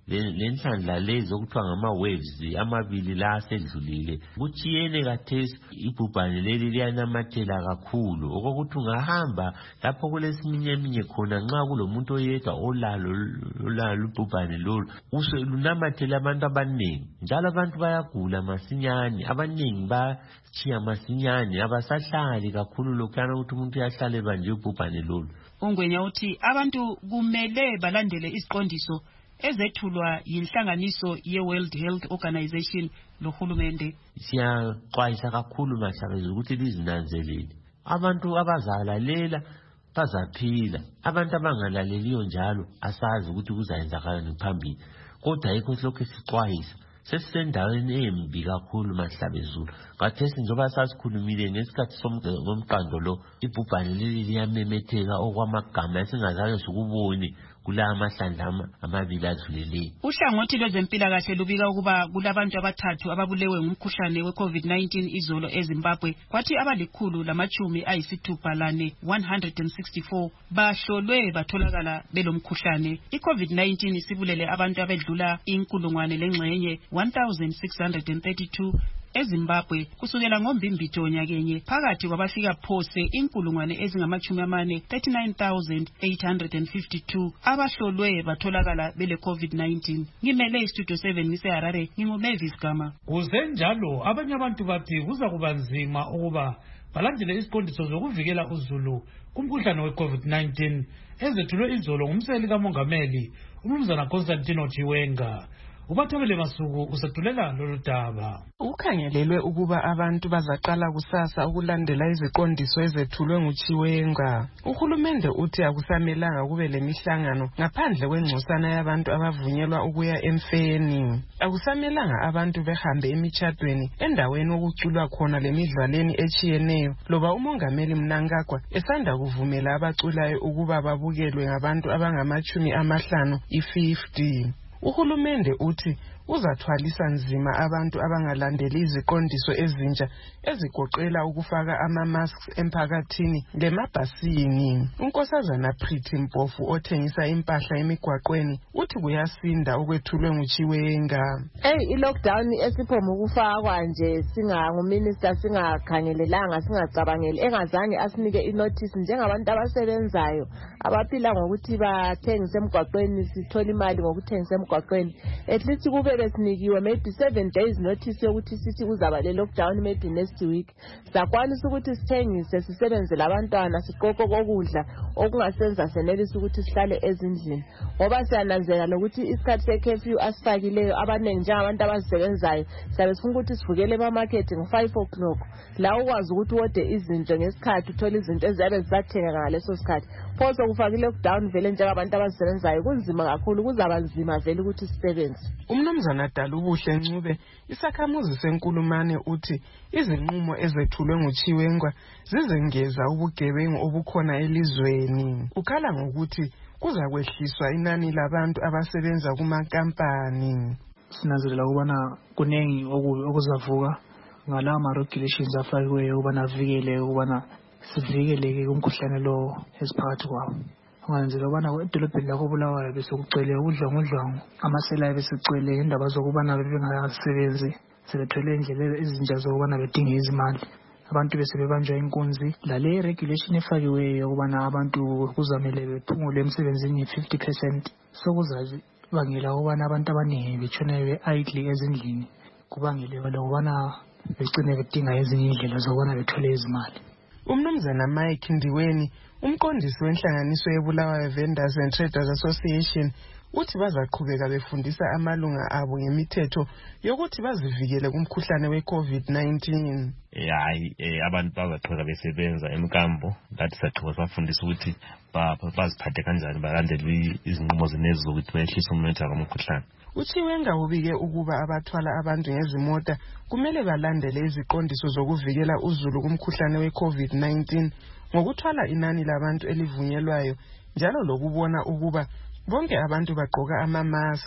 lenhlanhla lezi okuthiwa ngama-waves amabili la asedlulile kutshiyene kathesi ibhubhane leli liyanamathela kakhulu okokuthi ungahamba lapho kulesiminyeminya khona nxa kulomuntu oyedwa olalo olalo ubhubhane lolu uselunamathela abantu abaningi njalo abantu bayagula masinyane abaningi batshiya masinyane abasahlali kakhulu lokhuyana ukuthi umuntu uyahlalelwa nje ubhubhane lolu. Ongwenya uthi abantu kumele balandele isiqondiso ezethulwa yinhlanganiso ye-World Health Organization lohulumende. Siyaxwayisa kakhulu mahlabezi ukuthi lizinanzelele abantu abazalalela bazaphila abantu abangalaleliyo njalo asazi ukuthi kuzayenzakalani phambili kodwa yikho lokho sixwayisa sesisendaweni embi kakhulu mahlabezulu ngathesi njengoba sasikhulumile ngesikhathi somqando lo ibhubhane leli liyamemetheka okwamagama esingazange sikubone kula amahlandla amabili adluleleyo. Uhlangothi lwezempilakahle lubika ukuba kulabantu abathathu ababulewe ngumkhuhlane we-COVID nineteen izolo eZimbabwe kwathi abalikhulu lamachumi ayisithupha lane one hundred sixty-four bahlolwe batholakala belomkhuhlane. I-COVID nineteen isibulele abantu abedlula inkulungwane lengxenye one thousand six hundred thirty-two eZimbabwe kusukela ngombimbitho nyakenye phakathi kwabafika phose inkulungwane ezingamachumi amane thirty-nine thousand eight hundred fifty-two abahlolwe batholakala bele COVID nineteen. Ngimele istudio seven ngiseHarare nginguMavis Gama. Kuzenjalo abanye abantu bathi kuza kuba nzima ukuba balandele isiqondiso zokuvikela uzulu kumkhuhlane we-COVID nineteen ezethulwe izolo ngumseli kamongameli uMnumzana Constantino Chiwenga. Ubathabele Masuku usethulela lolu daba. Ukhangelelwe ukuba abantu bazaqala kusasa ukulandela iziqondiso ezethulwe nguChiwenga. Uhulumende uthi akusamelanga kube lemihlangano ngaphandle kwengcosana yabantu abavunyelwa ukuya emfeni. Akusamelanga abantu behambe emitshadweni endaweni okuculwa khona lemidlalweni echiyeneyo loba umongameli Mnangagwa esanda kuvumela abaculayo ukuba babukelwe ngabantu abangamachumi amahlanu i-fifty. Uhulumende uthi uzathwalisa nzima abantu abangalandeli iziqondiso ezintsha ezigoqela ukufaka ama-masks emphakathini lemabhasini. Unkosazana Pretty Mpofu othengisa impahla emigwaqweni uthi kuyasinda okwethulwe nguChiwenga. Hey, i-lockdown esiphoma ukufakwa nje singanguminister singakhangelelanga singacabangeli engazange asinike inotice njengabantu abasebenzayo abaphila ngokuthi bathengise emgwaqweni sithola imali ngokuthengisa emgwaqweni. At least kube besinikiwe maybe seven days notice yokuthi sithi kuzaba le lockdown maybe next week. Sakwanisa ukuthi sithengise sisebenze labantwana siqoqo kokudla okungasenza senelisa ukuthi sihlale ezindlini. Ngoba siyananzela lokuthi isikhathi se-curfew asifakileyo abaningi njengabantu abazisebenzayo siyabe sifuna ukuthi sivukele ema-market ngo-five o'clock la ukwazi ukuthi wode izinto ngesikhathi uthole izinto eziyabe zisathengeka ngaleso sikhathi. Pho sokufakile lockdown vele njengabantu abazisebenzayo kunzima kakhulu kuzaba nzima vele ukuthi sisebenze. Umnumzana Dalubuhle Ncube isakhamuzi senkulumane uthi izinqumo ezethulwe nguChiwenga zizengeza ubugebengu obukhona elizweni. Ukhala ngokuthi kuza kwehliswa inani labantu abasebenza kumakampani. Sinanzelela ukubana kunengi okuzavuka ngalawa ma-regulations afakiweyo ukubana avikele ukubana sivikeleke kumkhuhlane lo esiphakathi kwawo. Unganzela ukubana edolobheni lakho Bulawayo bese kucwele udlwangudlwangu amasela besecwele indaba zokubana bebengasebenzi sebethwele indlela ezintsha zokubana bedinge izimali abantu bese bebanjwa inkunzi. Lale regulation efakiweyo ukubana abantu kuzamele bephungule emsebenzini nge-fifty percent sokuzabangela ukubana abantu abaningi betshona be-idle ezindlini kubangele ukubana begcine bedinga ezinye indlela zokubana bethole izimali. Umnumzana Mike Ndiweni umqondisi wenhlanganiso yeBulawayo Vendors and Traders Association uthi bazaqhubeka befundisa amalunga abo ngemithetho yokuthi bazivikele kumkhuhlane we-COVID nineteen. Hayi abantu bazaqhubeka besebenza emkambo ngathi saqhubeka safundisa ukuthi baziphathe kanjani balandele izinqumo zenezi zokuthi bayehlise umnotho womkhuhlane. uChiwenga ubike ukuba abathwala abantu ngezimota kumele balandele iziqondiso zokuvikela uzulu kumkhuhlane we-COVID nineteen ngokuthwala inani labantu elivunyelwayo njalo lokubona ukuba bonke abantu bagqoka ama-masks.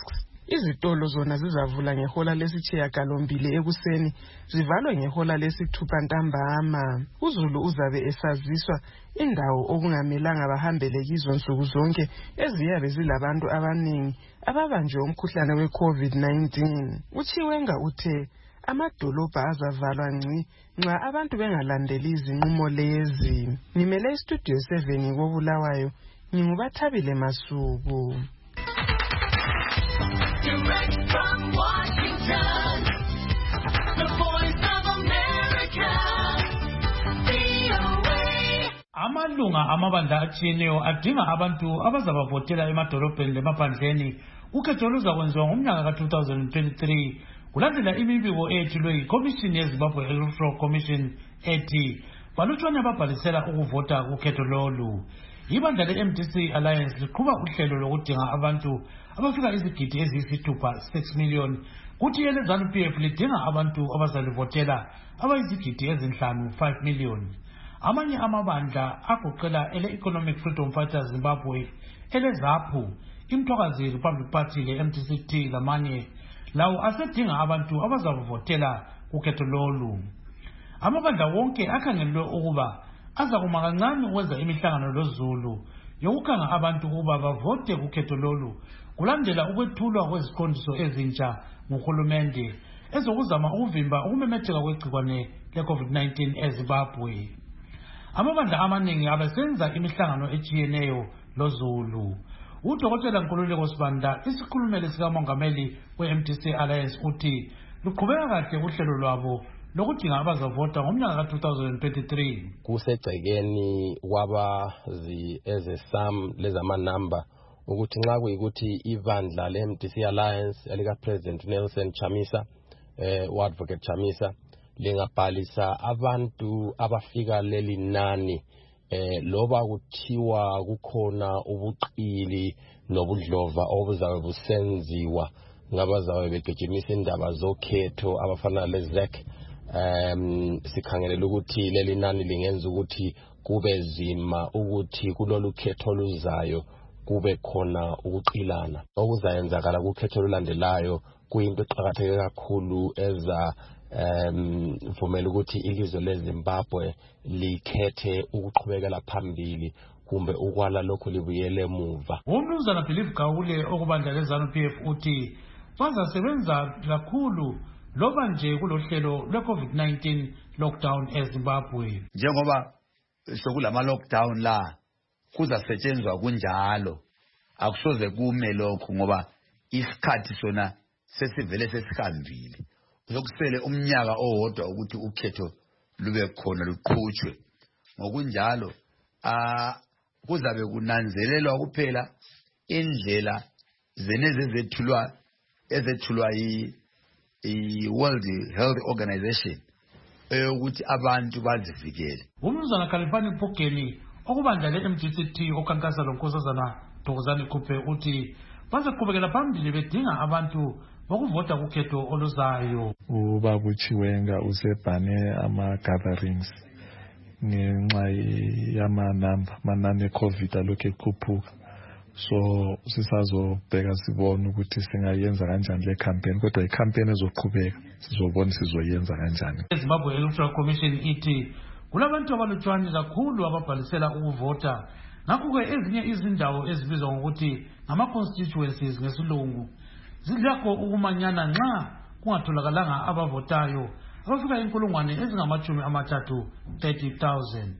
Izitolo zona zizavula ngehola lesitshiyagalombili ekuseni, zivalwe ngehola lesithupha ntambama. UZulu uzabe esaziswa indawo okungamelanga bahambele kizo nsuku zonke eziyabe zilabantu abaningi ababanjwe umkhuhlane we-COVID nineteen. uChiwenga uthe amadolobha azavalwa ngci nxa abantu bengalandeli izinqumo lezi. Ngimele istudio seven koBulawayo, ngingubathabile Masuku. Direct from Washington, the voice of America, V O A. Amalunga amabandla atshiyeneyo adinga abantu abazabavotela emadolobheni lemaphandleni ukhetho oluzakwenziwa ngomnyaka ka two thousand twenty-three kulandela imibiko eyethulwe yiCommission yeZimbabwe Electoral Commission ethi balutshwane ababhalisela ukuvota kukhetho lolu. Ibandla le-M D C Alliance liqhuba uhlelo lokudinga abantu abafika izigidi eziyisithupha six million, kuthi ele-ZANU P F lidinga abantu abazalivotela abayizigidi ezinhlanu five million. Amanye amabandla agoqela ele-Economic Freedom Fighters Zimbabwe, ele-ZAPU, iMthwakazi Republic Party le-M D C T lamanye lawo asedinga abantu abazavotela kukhetho lolu. Amabandla wonke akhangelwe ukuba azakuma kancane ukwenza imihlangano loZulu yokukhanga abantu ukuba bavote kukhetho lolu kulandela ukwethulwa kweziqondiso ezintsha nguhulumende ezokuzama ukuvimba ukumemetheka kwegcikwane le-COVID nineteen eZimbabwe. Amabandla amaningi abesenza imihlangano etshiyeneyo loZulu. UDokotela Nkululeko Sibanda, isikhulumeli sikamongameli we-M D C Alliance, uthi luqhubeka kahle uhlelo lwabo lokudinga abazavota ngomnyaka ka two thousand twenty-three. Kusegcekeni kwabazi ezesam lezamanamba ukuthi nxa kuyikuthi ibandla le-M D C Alliance elika President Nelson Chamisa eh uAdvocate Chamisa lingabhalisa abantu abafika leli nani eh loba kuthiwa kukhona ubuqili nobudlova obuzabe busenziwa ngabazabe begejimisa indaba zokhetho abafana leZ E C. Um sikhangelela ukuthi leli nani lingenza ukuthi kube zima ukuthi kulolu khetho luzayo kube khona ukuqilana okuzayenzakala kukhetho lulandelayo. Kuyinto eqhakatheke kakhulu eza um mvumela ukuthi ilizwe leZimbabwe likhethe ukuqhubekela phambili kumbe ukwala lokho libuyele emuva. Umnumzana Believe Gawule okubandla leZANU P F uthi bazasebenza kakhulu loba nje kulohlelo lwe-COVID nineteen lockdown eZimbabwe. Njengoba sokulama lockdown la kuzasetshenzwa kunjalo akusoze kume lokho ngoba isikhathi sona sesivele sesihambile. Uzokusele umnyaka owodwa ukuthi ukhetho lube khona luqhutshwe. Ngokunjalo ah kuzabe kunanzelelwa kuphela indlela zeneze zethulwa ezethulwa yi i-World Health Organization ukuthi abantu bazivikele. Umnumzana Khalifani Phogeni okubandla le-M D C T okhankasa lonkosazana Thokozani Khuphe uthi bazaqhubekela phambili bedinga abantu bokuvota kukhetho oluzayo. Ubaba uChiwenga usebhane ama-gatherings ngenxa yamanamba manani e-COVID alokhu ekhuphuka. So sisazobheka sibone ukuthi singayenza kanjani le campaign, kodwa i-campaign ezoqhubeka sizobona sizoyenza kanjani. iZimbabwe Electoral Commission ithi kulabantu abalutshwane kakhulu ababhalisela ukuvota, ngakho-ke ezinye izindawo ezibizwa ngokuthi ngama-constituencies ngesilungu zidlakho ukumanyana nxa kungatholakalanga abavotayo abafika inkulungwane ezingamachumi amathathu thirty thousand.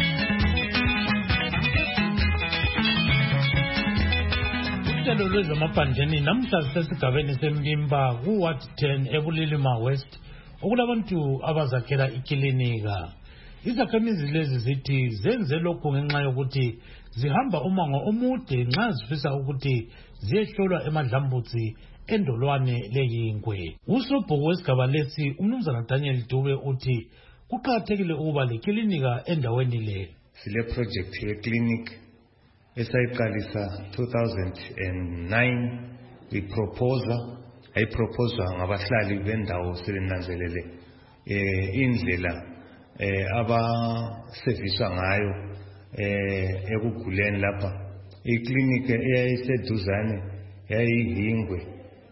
Uhlelo lwezamaphandleni namhla sesigabeni semlimba ku-Ward ten eBulilima West okulabantu abazakhela ikilinika. Izakhamizi lezi zithi zenze lokhu ngenxa yokuthi zihamba umango omude nxa zifisa ukuthi ziyehlolwa emadlambutsi endolwane leyinkwe. Usobhuku wesigaba lesi umnumzana Daniel Dube uthi kuqakathekile ukuba lekilinika endaweni le. Sile project ye-clinic esayiqalisa two thousand nine iproposa ayiproposwa ngabahlali bendawo sebenanzelele eh indlela eh abaserviswa ngayo eh ekuguleni lapha. Iclinic eyayiseduzane yayihingwe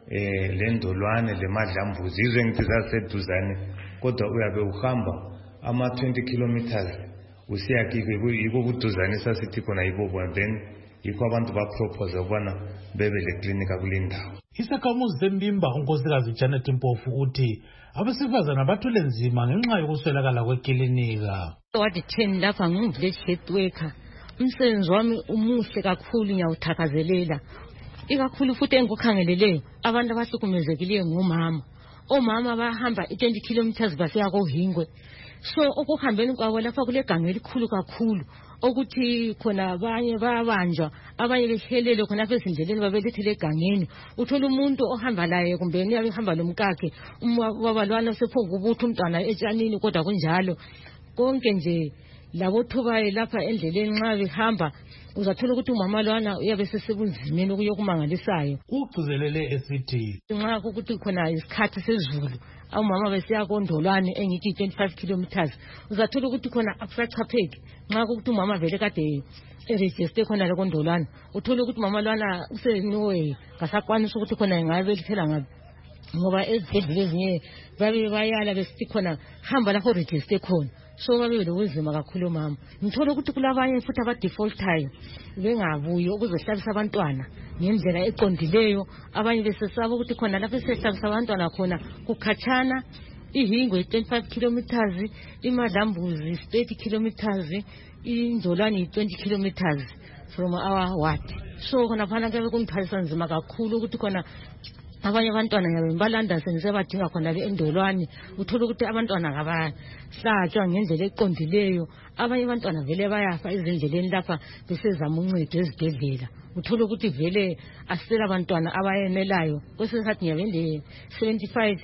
eh lendolwane lemadlambuzi izwe ngithi zaseduzane kodwa uyabe uhamba ama twenty kilometers usiya kike yiko kuduzane sasithi khona yibo then yikho abantu bapropose ukubana bebe le clinic akulindawo. Isakhamuzi sembimba unkosikazi Janet Mpofu uthi abesifazana bathule nzima ngenxa yokuswelakala kwekilinika. Wathi theni lapha ngivillage health worker. Umsebenzi wami umuhle kakhulu ngiyawuthakazelela. Ikakhulu futhi engikukhangeleleyo abantu abahlukumezekileyo ngomama. Omama bahamba twenty kilometers basiya koHingwe. So okuhambeni kwabo lapha kule ganga elikhulu kakhulu ukuthi khona abanye bayabanjwa abanye behelele khona phezindleleni babelethele egangeni uthola umuntu ohamba laye kumbe niyabe hamba lomkakhe umwabalwana sephonga ukuthi umntwana etshanini kodwa kunjalo konke nje labo thubaye lapha endleleni nxa behamba uzathola ukuthi umama lwana uyabe sesebunzimeni okuyokumangalisayo. Ugcizelele esithi nxa ukuthi khona isikhathi sezulu umama besiya kondolwane engithi twenty-five kilometers uzathola ukuthi khona akusachapheki nxa ukuthi umama vele kade eregister khona le kondolwane uthola ukuthi umama lwana useniwe ngasakwanisa ukuthi khona ngabe lithela ngabe ngoba ezibhedlela ezinye babe bayala besithi khona hamba lapho register khona. So babe lobunzima kakhulu mama. Ngithola ukuthi kulabanye futhi aba defaultayo bengabuyi ukuzohlalisa abantwana ngendlela eqondileyo abanye besesaba ukuthi khona lapho sesihlalisa abantwana khona kukhatshana iHingwe twenty-five kilometers imadlambuzi thirty kilometers indolwane twenty kilometers from our ward. So khona phana ke kumthalisa nzima kakhulu ukuthi khona abanye abantwana yabe balanda sengisebadinga khona le endolwane uthola ukuthi abantwana ngabahlatshwa ngendlela eqondileyo abanye abantwana vele bayafa ezindleleni lapha besezama uncedo ezibhedlela uthola ukuthi vele asela abantwana abayenelayo kwesikhathi ngiyabende seventy-five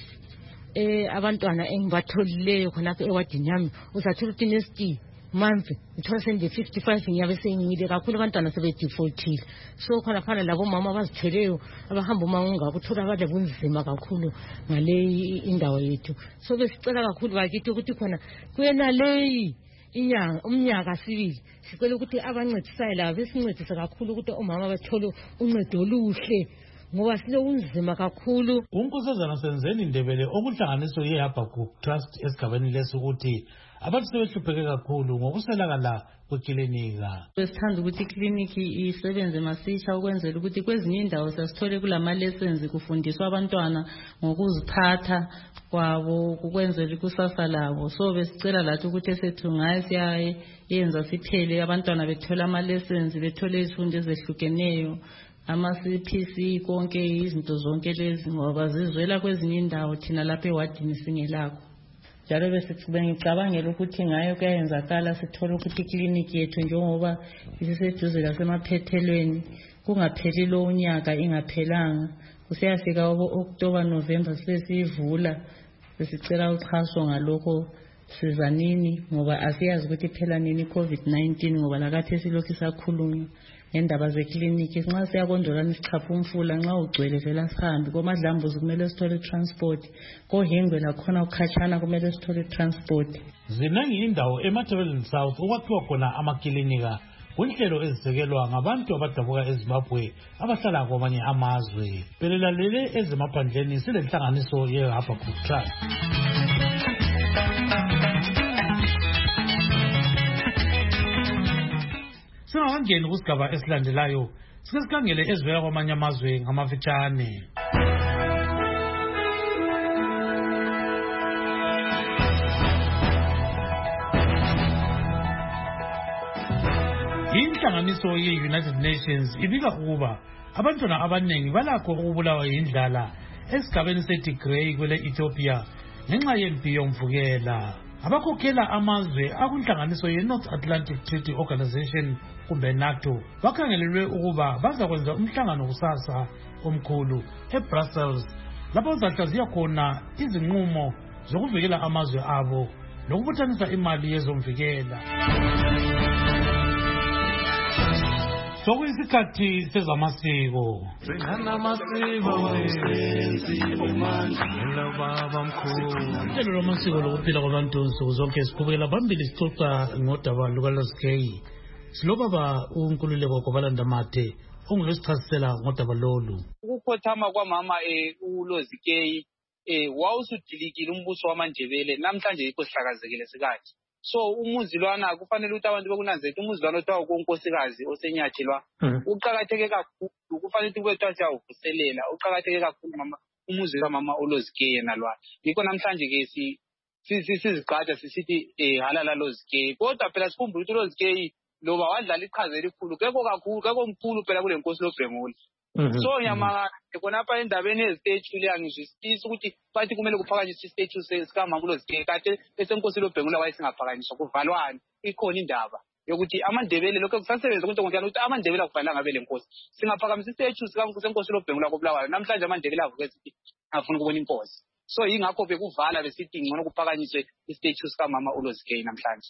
eh abantwana engibatholileyo khona ewadini yami uzathola ukuthi next month uthola sende fifty-five ngiyabe sengile kakhulu abantwana sebe defaultile. So khona phana labo mama abazitheleyo abahamba umango ukuthola abale bunzima kakhulu ngale indawo yethu. So besicela kakhulu bakithi ukuthi khona kuyena leyi inyanga umnyaka sibili sicela ukuthi abancedisayo labo besincedise kakhulu ukuthi omama bathole uncedo oluhle ngoba sile unzima kakhulu. Unkosazana Senzeni Ndebele okuhlanganiso yeHabakkuk Trust esigabeni lesukuthi abantu sebehlupheke kakhulu ngokuswelakala kwekilinika. Besithanda ukuthi ikliniki isebenze masisha ukwenzela ukuthi kwezinye indawo sasithole kulama lessons kufundiswa abantwana ngokuziphatha kwabo ukwenzela ikusasa labo. So besicela lathi ukuthi esethu ngaye siyayenza siphele abantwana bethola ama lessons bethole izifundo ezehlukeneyo ama C P C konke izinto zonke lezi ngoba zizwela kwezinye indawo thina lapha ewadini singelakho. Njalo besicabangela ukuthi ngayo kuyenzakala sithola ukuthi ikliniki yethu njengoba isiseduze lasemaphethelweni kungapheli lo unyaka ingaphelanga kusiyafika October November sesivula besicela uxhaso ngalokho sizanini ngoba asiyazi ukuthi phela nini COVID nineteen ngoba lakathi silokhu sakhulunywa ngendaba zekliniki nxa siyakondolana isichapha umfula nxa ugcwele vela sihambi komadlambuzi kumele sithole transport koHingwe lakhona ukhatshana kumele sithole transport. Zinengi indawo eMatabeleland South okwakhiwa khona amakilinika kunhlelo ezisekelwa ngabantu abadabuka eZimbabwe abahlala kwamanye amazwe. Phelela lele ezemaphandleni silenhlanganiso yeHabakkuk Trust. Singakangeni kusigaba esilandelayo sike sikhangele ezivela kwamanye amazwe ngamafitshane. Inhlanganiso ye-United Nations ibika ukuba abantwana abanengi balakho ukubulawa yindlala esigabeni seTigray kwele Ethiopia ngenxa yempi yomvukela. Abakhokhela amazwe akunhlanganiso ye-North Atlantic Treaty Organization kumbe NATO bakhangelelwe ukuba bazakwenza umhlangano kusasa omkhulu eBrussels lapho bazahlaziya khona izinqumo zokuvikela amazwe abo nokubuthanisa imali yezomvikela. Sokuyisikhathi sezamasiko. Uhlelo lwamasiko lokuphila kwabantu nsuku zonke siqhubekela phambili sixoxa ngodaba lukaLosgey. Silobaba uNkululeko Kwabalandamate ungesichasisela ngodaba lolu. Ukukhothama kwamama eh uLozikeyi eh wawusudilikile umbuso wamaNdebele namhlanje yikho sihlakazekile sikathi. So umuzilwana kufanele ukuthi abantu bekunanzela umuzilwana othiwa kunkosikazi osenyathelwa uqhakatheke kakhulu kufanele ukuthi kwethu asiyavuselela uqhakatheke kakhulu mama umuzi kamama uLozikeyi nalwa. Yikho namhlanje ke si sizigqaja sisithi eh halala Lozikeyi kodwa phela sikhumbula ukuthi uLozikeyi loba wadlala iqhaza elikhulu kekho kakhulu kekho mkhulu phela kule nkosi loBhengula. So nyama khonapha endabeni ezistage leya ngizwisisa ukuthi bathi kumele kuphakanyiswe istatus sikamama uLozikeyi kade esenkosi loBhengula wayesingaphakanyiswa kuvalwane ikhona indaba yokuthi amaNdebele lokho kusasebenza konke konke ukuthi amaNdebele akufanele ngabe lenkosi singaphakamisa istatus sikamsenkosi loBhengula koBulawayo namhlanje amaNdebele avuke sithi afuna ukubona inkosi. So yingakho bekuvala besithi ngcono kuphakanyiswe istatus kamama uLozikeyi namhlanje.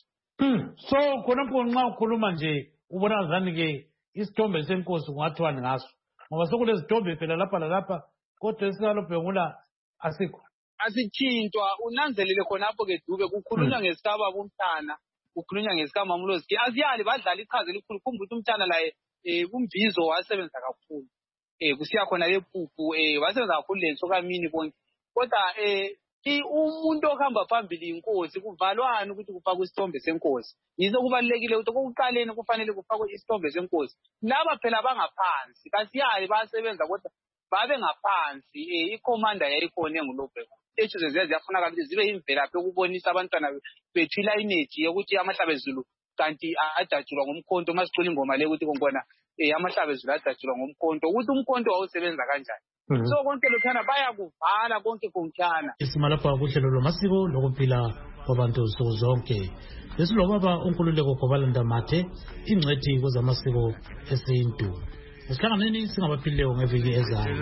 So khonapho nxa ukhuluma nje ubona ngazani ke isithombe senkosi kungathiwani ngaso ngoba sokulezithombe phela lapha lalapha kodwa esikaloBhengula asikho. Asithintwa unanzelele khonapho ke Dube kukhulunywa ngesikaba bomntana kukhulunywa ngesikama uLozikeyi asiyali badlala iqhaza elikhulu kumbe ukuthi umntana la eh kumbizo wasebenza kakhulu eh kusiya khona lephuphu eh wasebenza kakhulu lenso kamini konke kodwa eh umuntu ohamba phambili inkosi kuvalwana ukuthi kufakwe isithombe senkosi. Yizo kubalekile ukuthi kokuqaleni kufanele kufakwe isithombe senkosi. Laba phela bangaphansi kasiyali basebenza kodwa babe ngaphansi eh iCommander yayikhona engulobheko. Ethu zeziyafuna ukuthi zibe imvelaphi ukubonisa abantwana bethu lineage yokuthi amahlabezulu kanti adajulwa ngomkhonto masicula ingoma le ukuthi ngibona eh amahlabezulu adajulwa ngomkhonto ukuthi umkhonto wawusebenza kanjani. So konke lokhana bayakuvala konke konkyana. Isimalapha kuhlelo lwamasiko lokuphila kwabantu nsuku zonke. Lesilobaba uNkululeko Gobalanda Mathe ingcwethi kwezamasiko esintu. Esihlanganeni singabaphilileyo ngeviki ezayo.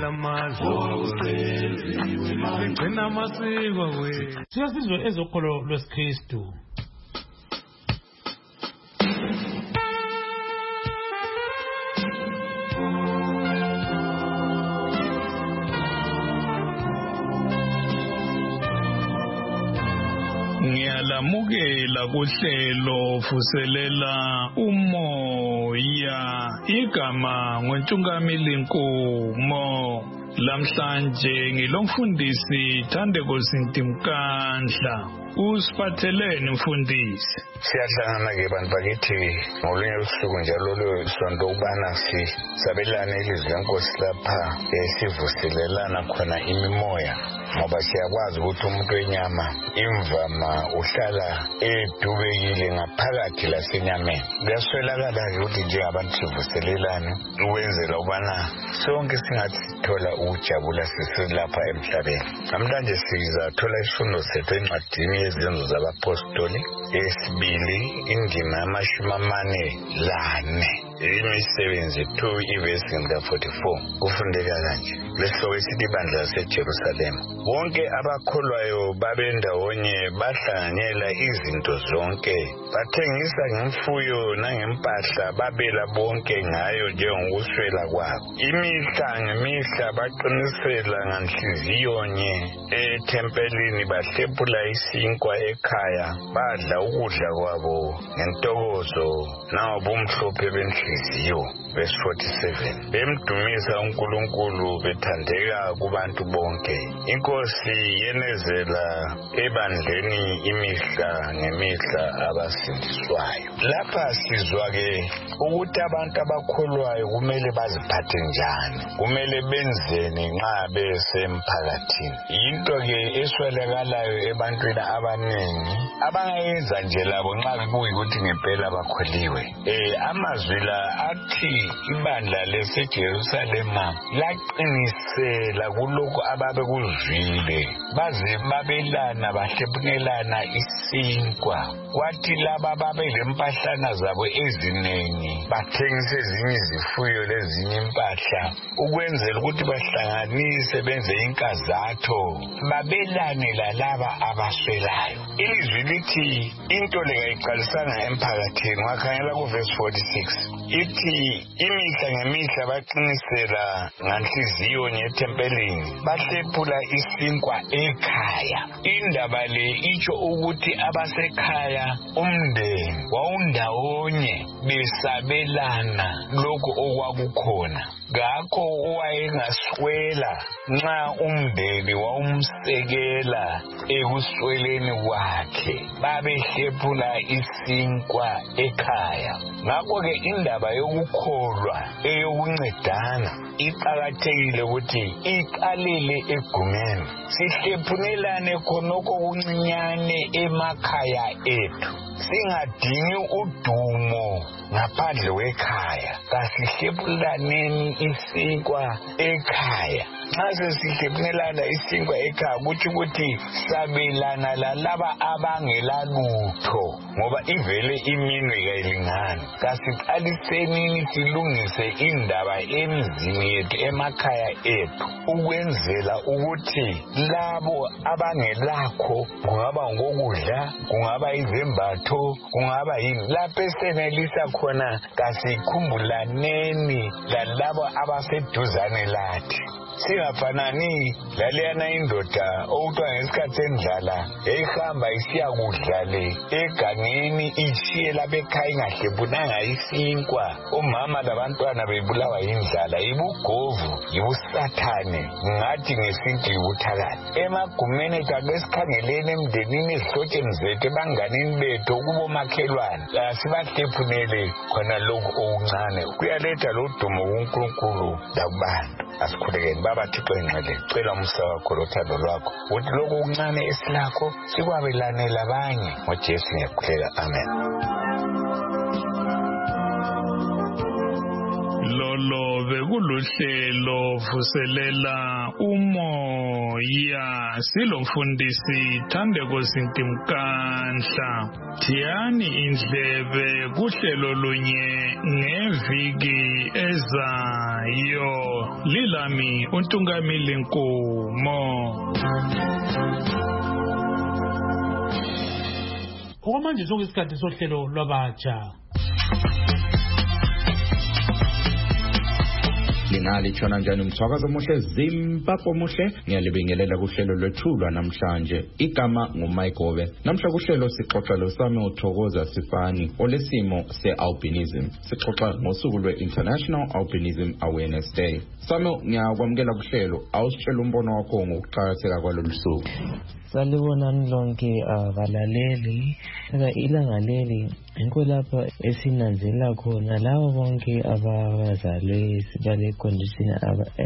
Siyasizwe ezokholo lwesikristu. Ngiyalamukela kuhlelo fuselela umoya igama ngoNtungamili Nkomo lamhlanje ngilomfundisi Thandeko Sintimkandla. Usiphatheleni mfundisi? Siyahlangana ke bantu bakithi ngolunye usuku njalo lo sonto ubana si sabelana ilizwi lenkosi lapha esivuselelana khona imimoya ngoba siyakwazi ukuthi umuntu wenyama imvama uhlala edubekile ngaphakathi lasenyameni. Kuyaswelakala ukuthi njengabantu sivuselelane ukwenzela ubana sonke singathi sithola ukujabula siselapha emhlabeni. Namhlanje sizathola isifundo sethu encwadini yezenzo zabapostoli esibili indima yamashumi amane lane imisebenzi two ivesi ngika forty-four kufundeka kanje. Lesihloko esithi ibandla laseJerusalema. Wonke abakholwayo babendawonye bahlanganyela izinto zonke bathengisa ngemfuyo nangempahla babela bonke ngayo njengokuswela kwabo. Imihla ngemihla baqinisela nganhliziyo nye ethempelini bahlephula isinkwa ekhaya badla ukudla kwabo ngentokozo nangobumhlophe benhliziyo. Verse forty-seven. Bemdumisa uNkulunkulu bethandeka kubantu bonke. Inkosi yenezela ebandleni imihla ngemihla abasindiswayo. Lapha sizwa ke ukuthi abantu abakholwayo kumele baziphathe njani, kumele benzeni nxa besemphakathini. Into ke eswelakalayo ebantwini abaningi abangayenza nje labo nxa kuyikuthi ngempela bakholiwe. Eh amazwi la athi ibandla leseJerusalema laqinisela kuloko ababekuzwile baze babelana bahlephunelana isinkwa. Kwathi laba babelempahlana zabo ezinengi bathengise ezinye izifuyo lezinye impahla ukwenzela ukuthi bahlanganise benze inkazatho babelane lalaba abaswelayo. Ilizwi lithi into le kayiqalisanga emphakathini. Wakhangela ku verse forty-six ithi imihla ngemihla baqinisela nganhliziyo nyethempelini bahlephula isinkwa ekhaya. Indaba le itsho ukuthi abasekhaya umndeni wawundawonye besabelana lokho okwakukhona. Ngakho owayengaswela nxa umndeni wawumsekela ekusweleni kwakhe, babehlephula isinkwa ekhaya. Ngakho-ke indaba yokukholwa eyokuncedana iqakathekile ukuthi iqalele egumeni. Sihlephunelane khonokho kuncinyane emakhaya ethu. Singadingi udumo ngaphandle kwekhaya. Kasihlephulaneni isinkwa ekhaya. Nxa sesihlephunelana isinkwa ekhaya kuthi ukuthi sabelana lalaba abangela lutho, ngoba ivele iminwe kayilingani. Kasiqalisenini silungise indaba emizini yethu emakhaya ethu ukwenzela ukuthi labo abangelakho, kungaba ngokudla, kungaba izembatho, kungaba yini, lapho esenelisa khona kasikhumbulane lalabo abaseduzane lathi. Singafanani laleyana indoda okuthiwa ngesikhathi sendlala yayihamba isiya kudla le egangeni ishiye lapha ekhaya ingahlephunanga isinkwa. Omama labantwana bebulawa yindlala, yibugovu, yibusathane, ngathi ngesintu yibuthakathi. Emagumeni ethu ake sikhangeleni emndenini, ezihlotsheni zethu, ebanganini bethu, kubomakhelwane, asibahlephunele khona lokhu okuncane. Kuyaletha lo dumo kuNkulunkulu lakubantu. Asikhulekeni baba Thixo engcwele, cela umsa wakho lothando lwakho ukuthi lokhu okuncane esilakho sikwabelane labanye. NgoJesu ngiyakhuleka, amen. Lolo bekuluhlelo vuselela umoya, silomfundisi Thandeko Sintimkanhla. Thiyani indlebe kuhlelo lunye ngeviki ezayo. Lilami uNtungamili Nkomo. Okwamanje sokuyisikhathi sohlelo lwabatsha. Lingali tshona njani umthwakazo omuhle, Zimbabwe omuhle. Ngiyalibingelela kuhlelo lwethulwa namhlanje. Igama nguMayigobe. Namhla kuhlelo sixoxa losami uThokoza Sifani olesimo se-albinism. Sixoxa ngosuku lwe-International Albinism Awareness Day. Sami, ngiyakwamukela kuhlelo. Awusitshela umbono wakho ngokuqakatheka kwalolu suku. Salibonani lonke abalaleli. Ilanga leli yikho lapha esinanzela khona labo bonke abazalwe bale condition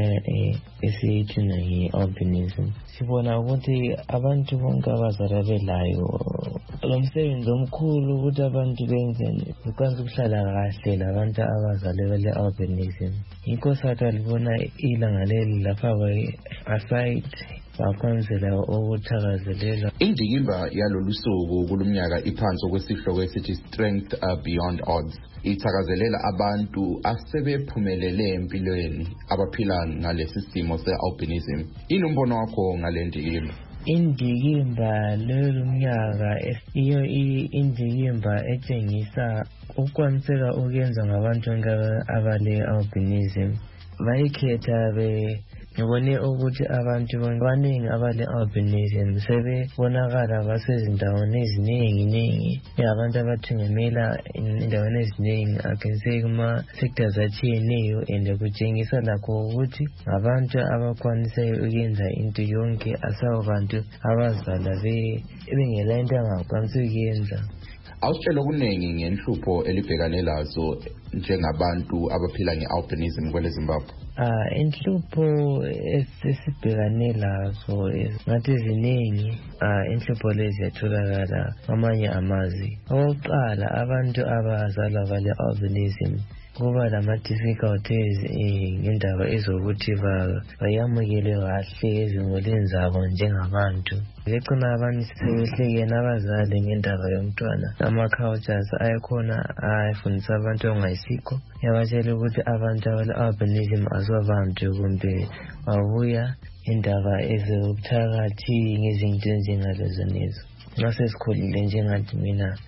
esiyithina yi-albinism. Sibona ukuthi abantu bonke abazalwa belayo lo msebenzi omkhulu ukuthi abantu benzeni ukwazi ukuhlala kahle labantu abazalwe bale albinism. Yikho sathi alibona ilanga leli lapha aside bakwenzela ukuthakazelela. Indikimba yalolu suku kulumnyaka iphansi kwesihloko esithi Strength Beyond Odds. Ithakazelela abantu asebephumelele empilweni abaphila ngalesi simo se-albinism. Inombono wakho ngale ndikimba? Indikimba lelo mnyaka iyo indikimba etshengisa ukwaniseka ukuyenza ngabantu abale albinism. Bayikhetha be ngibone ukuthi abantu abaningi abale albinism sebebonakala basezindaweni eziningi ningi. Abantu abathengemela endaweni eziningi akenze kuma sectors atshiyeneyo, and kutshengisa lakho ukuthi abantu abakwanisa ukuyenza into yonke, asabo bantu abazala bengela into angakwanisa ukuyenza. Awusitshela okuningi ngenhlupho elibhekane lazo njengabantu abaphila nge-albinism kwele Zimbabwe. Ah, inhlupho esibhekane lazo ngathi ziningi. Ah, inhlupho lezi ziyatholakala amanye amazi. Okokuqala, abantu abazalwa bale albinism kuba lama-difficulties ngendaba ezokuthi bayamukele kahle ezimulini zabo njengabantu. Ngecina abantu sebehlekene abazali ngendaba yomntwana. Ama-cultures ayekhona ayefundisa abantu ongayisikho. Yabatshela ukuthi abantu abale-albinism asobantu kumbe babuya indaba ezobuthakathi ngezinto ezinjengalezo nezo. Nxa sesikhulile njengathi mina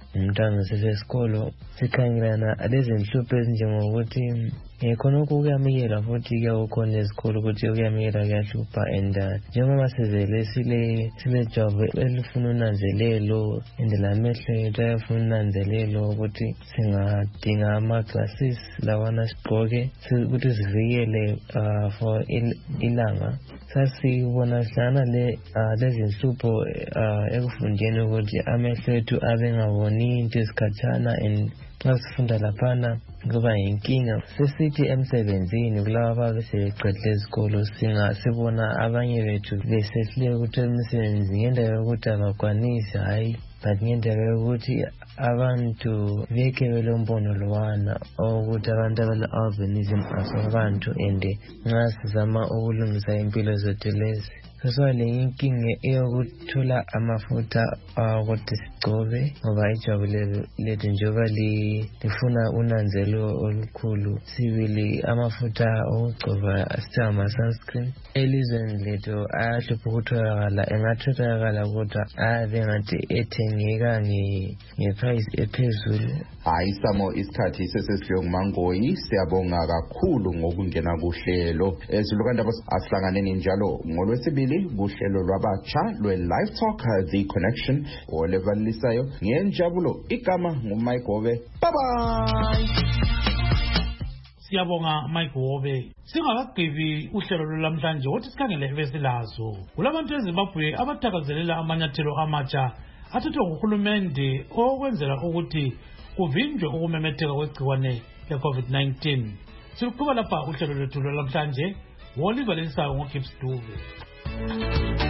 umntwana sesesikolo sikhangelana lezi nhlupho ezinjengokuthi khonokho ukuyamukela futhi kuyakukhona ezikolo ukuthi ukuyamukela kuyahlupha and njengoba sivele sile silejwabu elifuna unanzelelo and lamehlo ethu ayafuna unanzelelo ukuthi singadinga ama-glasses lawana sigqoke ukuthi sivikele uh, for ilanga. Sasibona sihlangana le lezi nhlupho uh, ekufundeni ukuthi amehlo ethu abengaboni into esikhatshana and xa sifunda laphana kuba yinkinga. Sesithi emsebenzini kulaba ababe sebeqedile izikolo sibona abanye bethu besehluleka ukuthola imisebenzi ngendawo yokuthi abakwanisi, hhayi but ngendaba yokuthi abantu beke belombono lowana ukuthi abantu abale-albinism asabantu and nxa sizama ukulungisa impilo zethu lezi sesiba le inkinga eyokuthola amafutha ukuthi sigcobe ngoba ijwabu lethu njengoba lifuna unanzelo olukhulu. Sibili amafutha okugcoba sithiwa ama-sunscreen elizweni lethu ayahlupha ukutholakala, engatholakala kodwa ayabe ngathi ethengeka ngeprice ephezulu. Hayi Samo, isikhathi sesesifiyo nguMangoyi. Siyabonga kakhulu ngokungena kuhlelo ezilukanda asihlanganeni njalo ngolwesibili kuhlelo lwabatsha lwe-Live Talk The Connection olevalisayo ngenjabulo. Igama nguMike Hobe. Bye bye. Siyabonga Mike Hobe. Singakagqibi uhlelo lwamhlanje wothi sikhangele ebesilazo. Kulabantu eZimbabwe abathakazelela amanyathelo amatsha athathwa nguhulumende okwenzela ukuthi kuvinjwe ukumemetheka kwegciwane le-COVID nineteen. Siluqhuba lapha uhlelo lwethu lwamhlanje. Woliva lelisayo ngoGibbs Dube.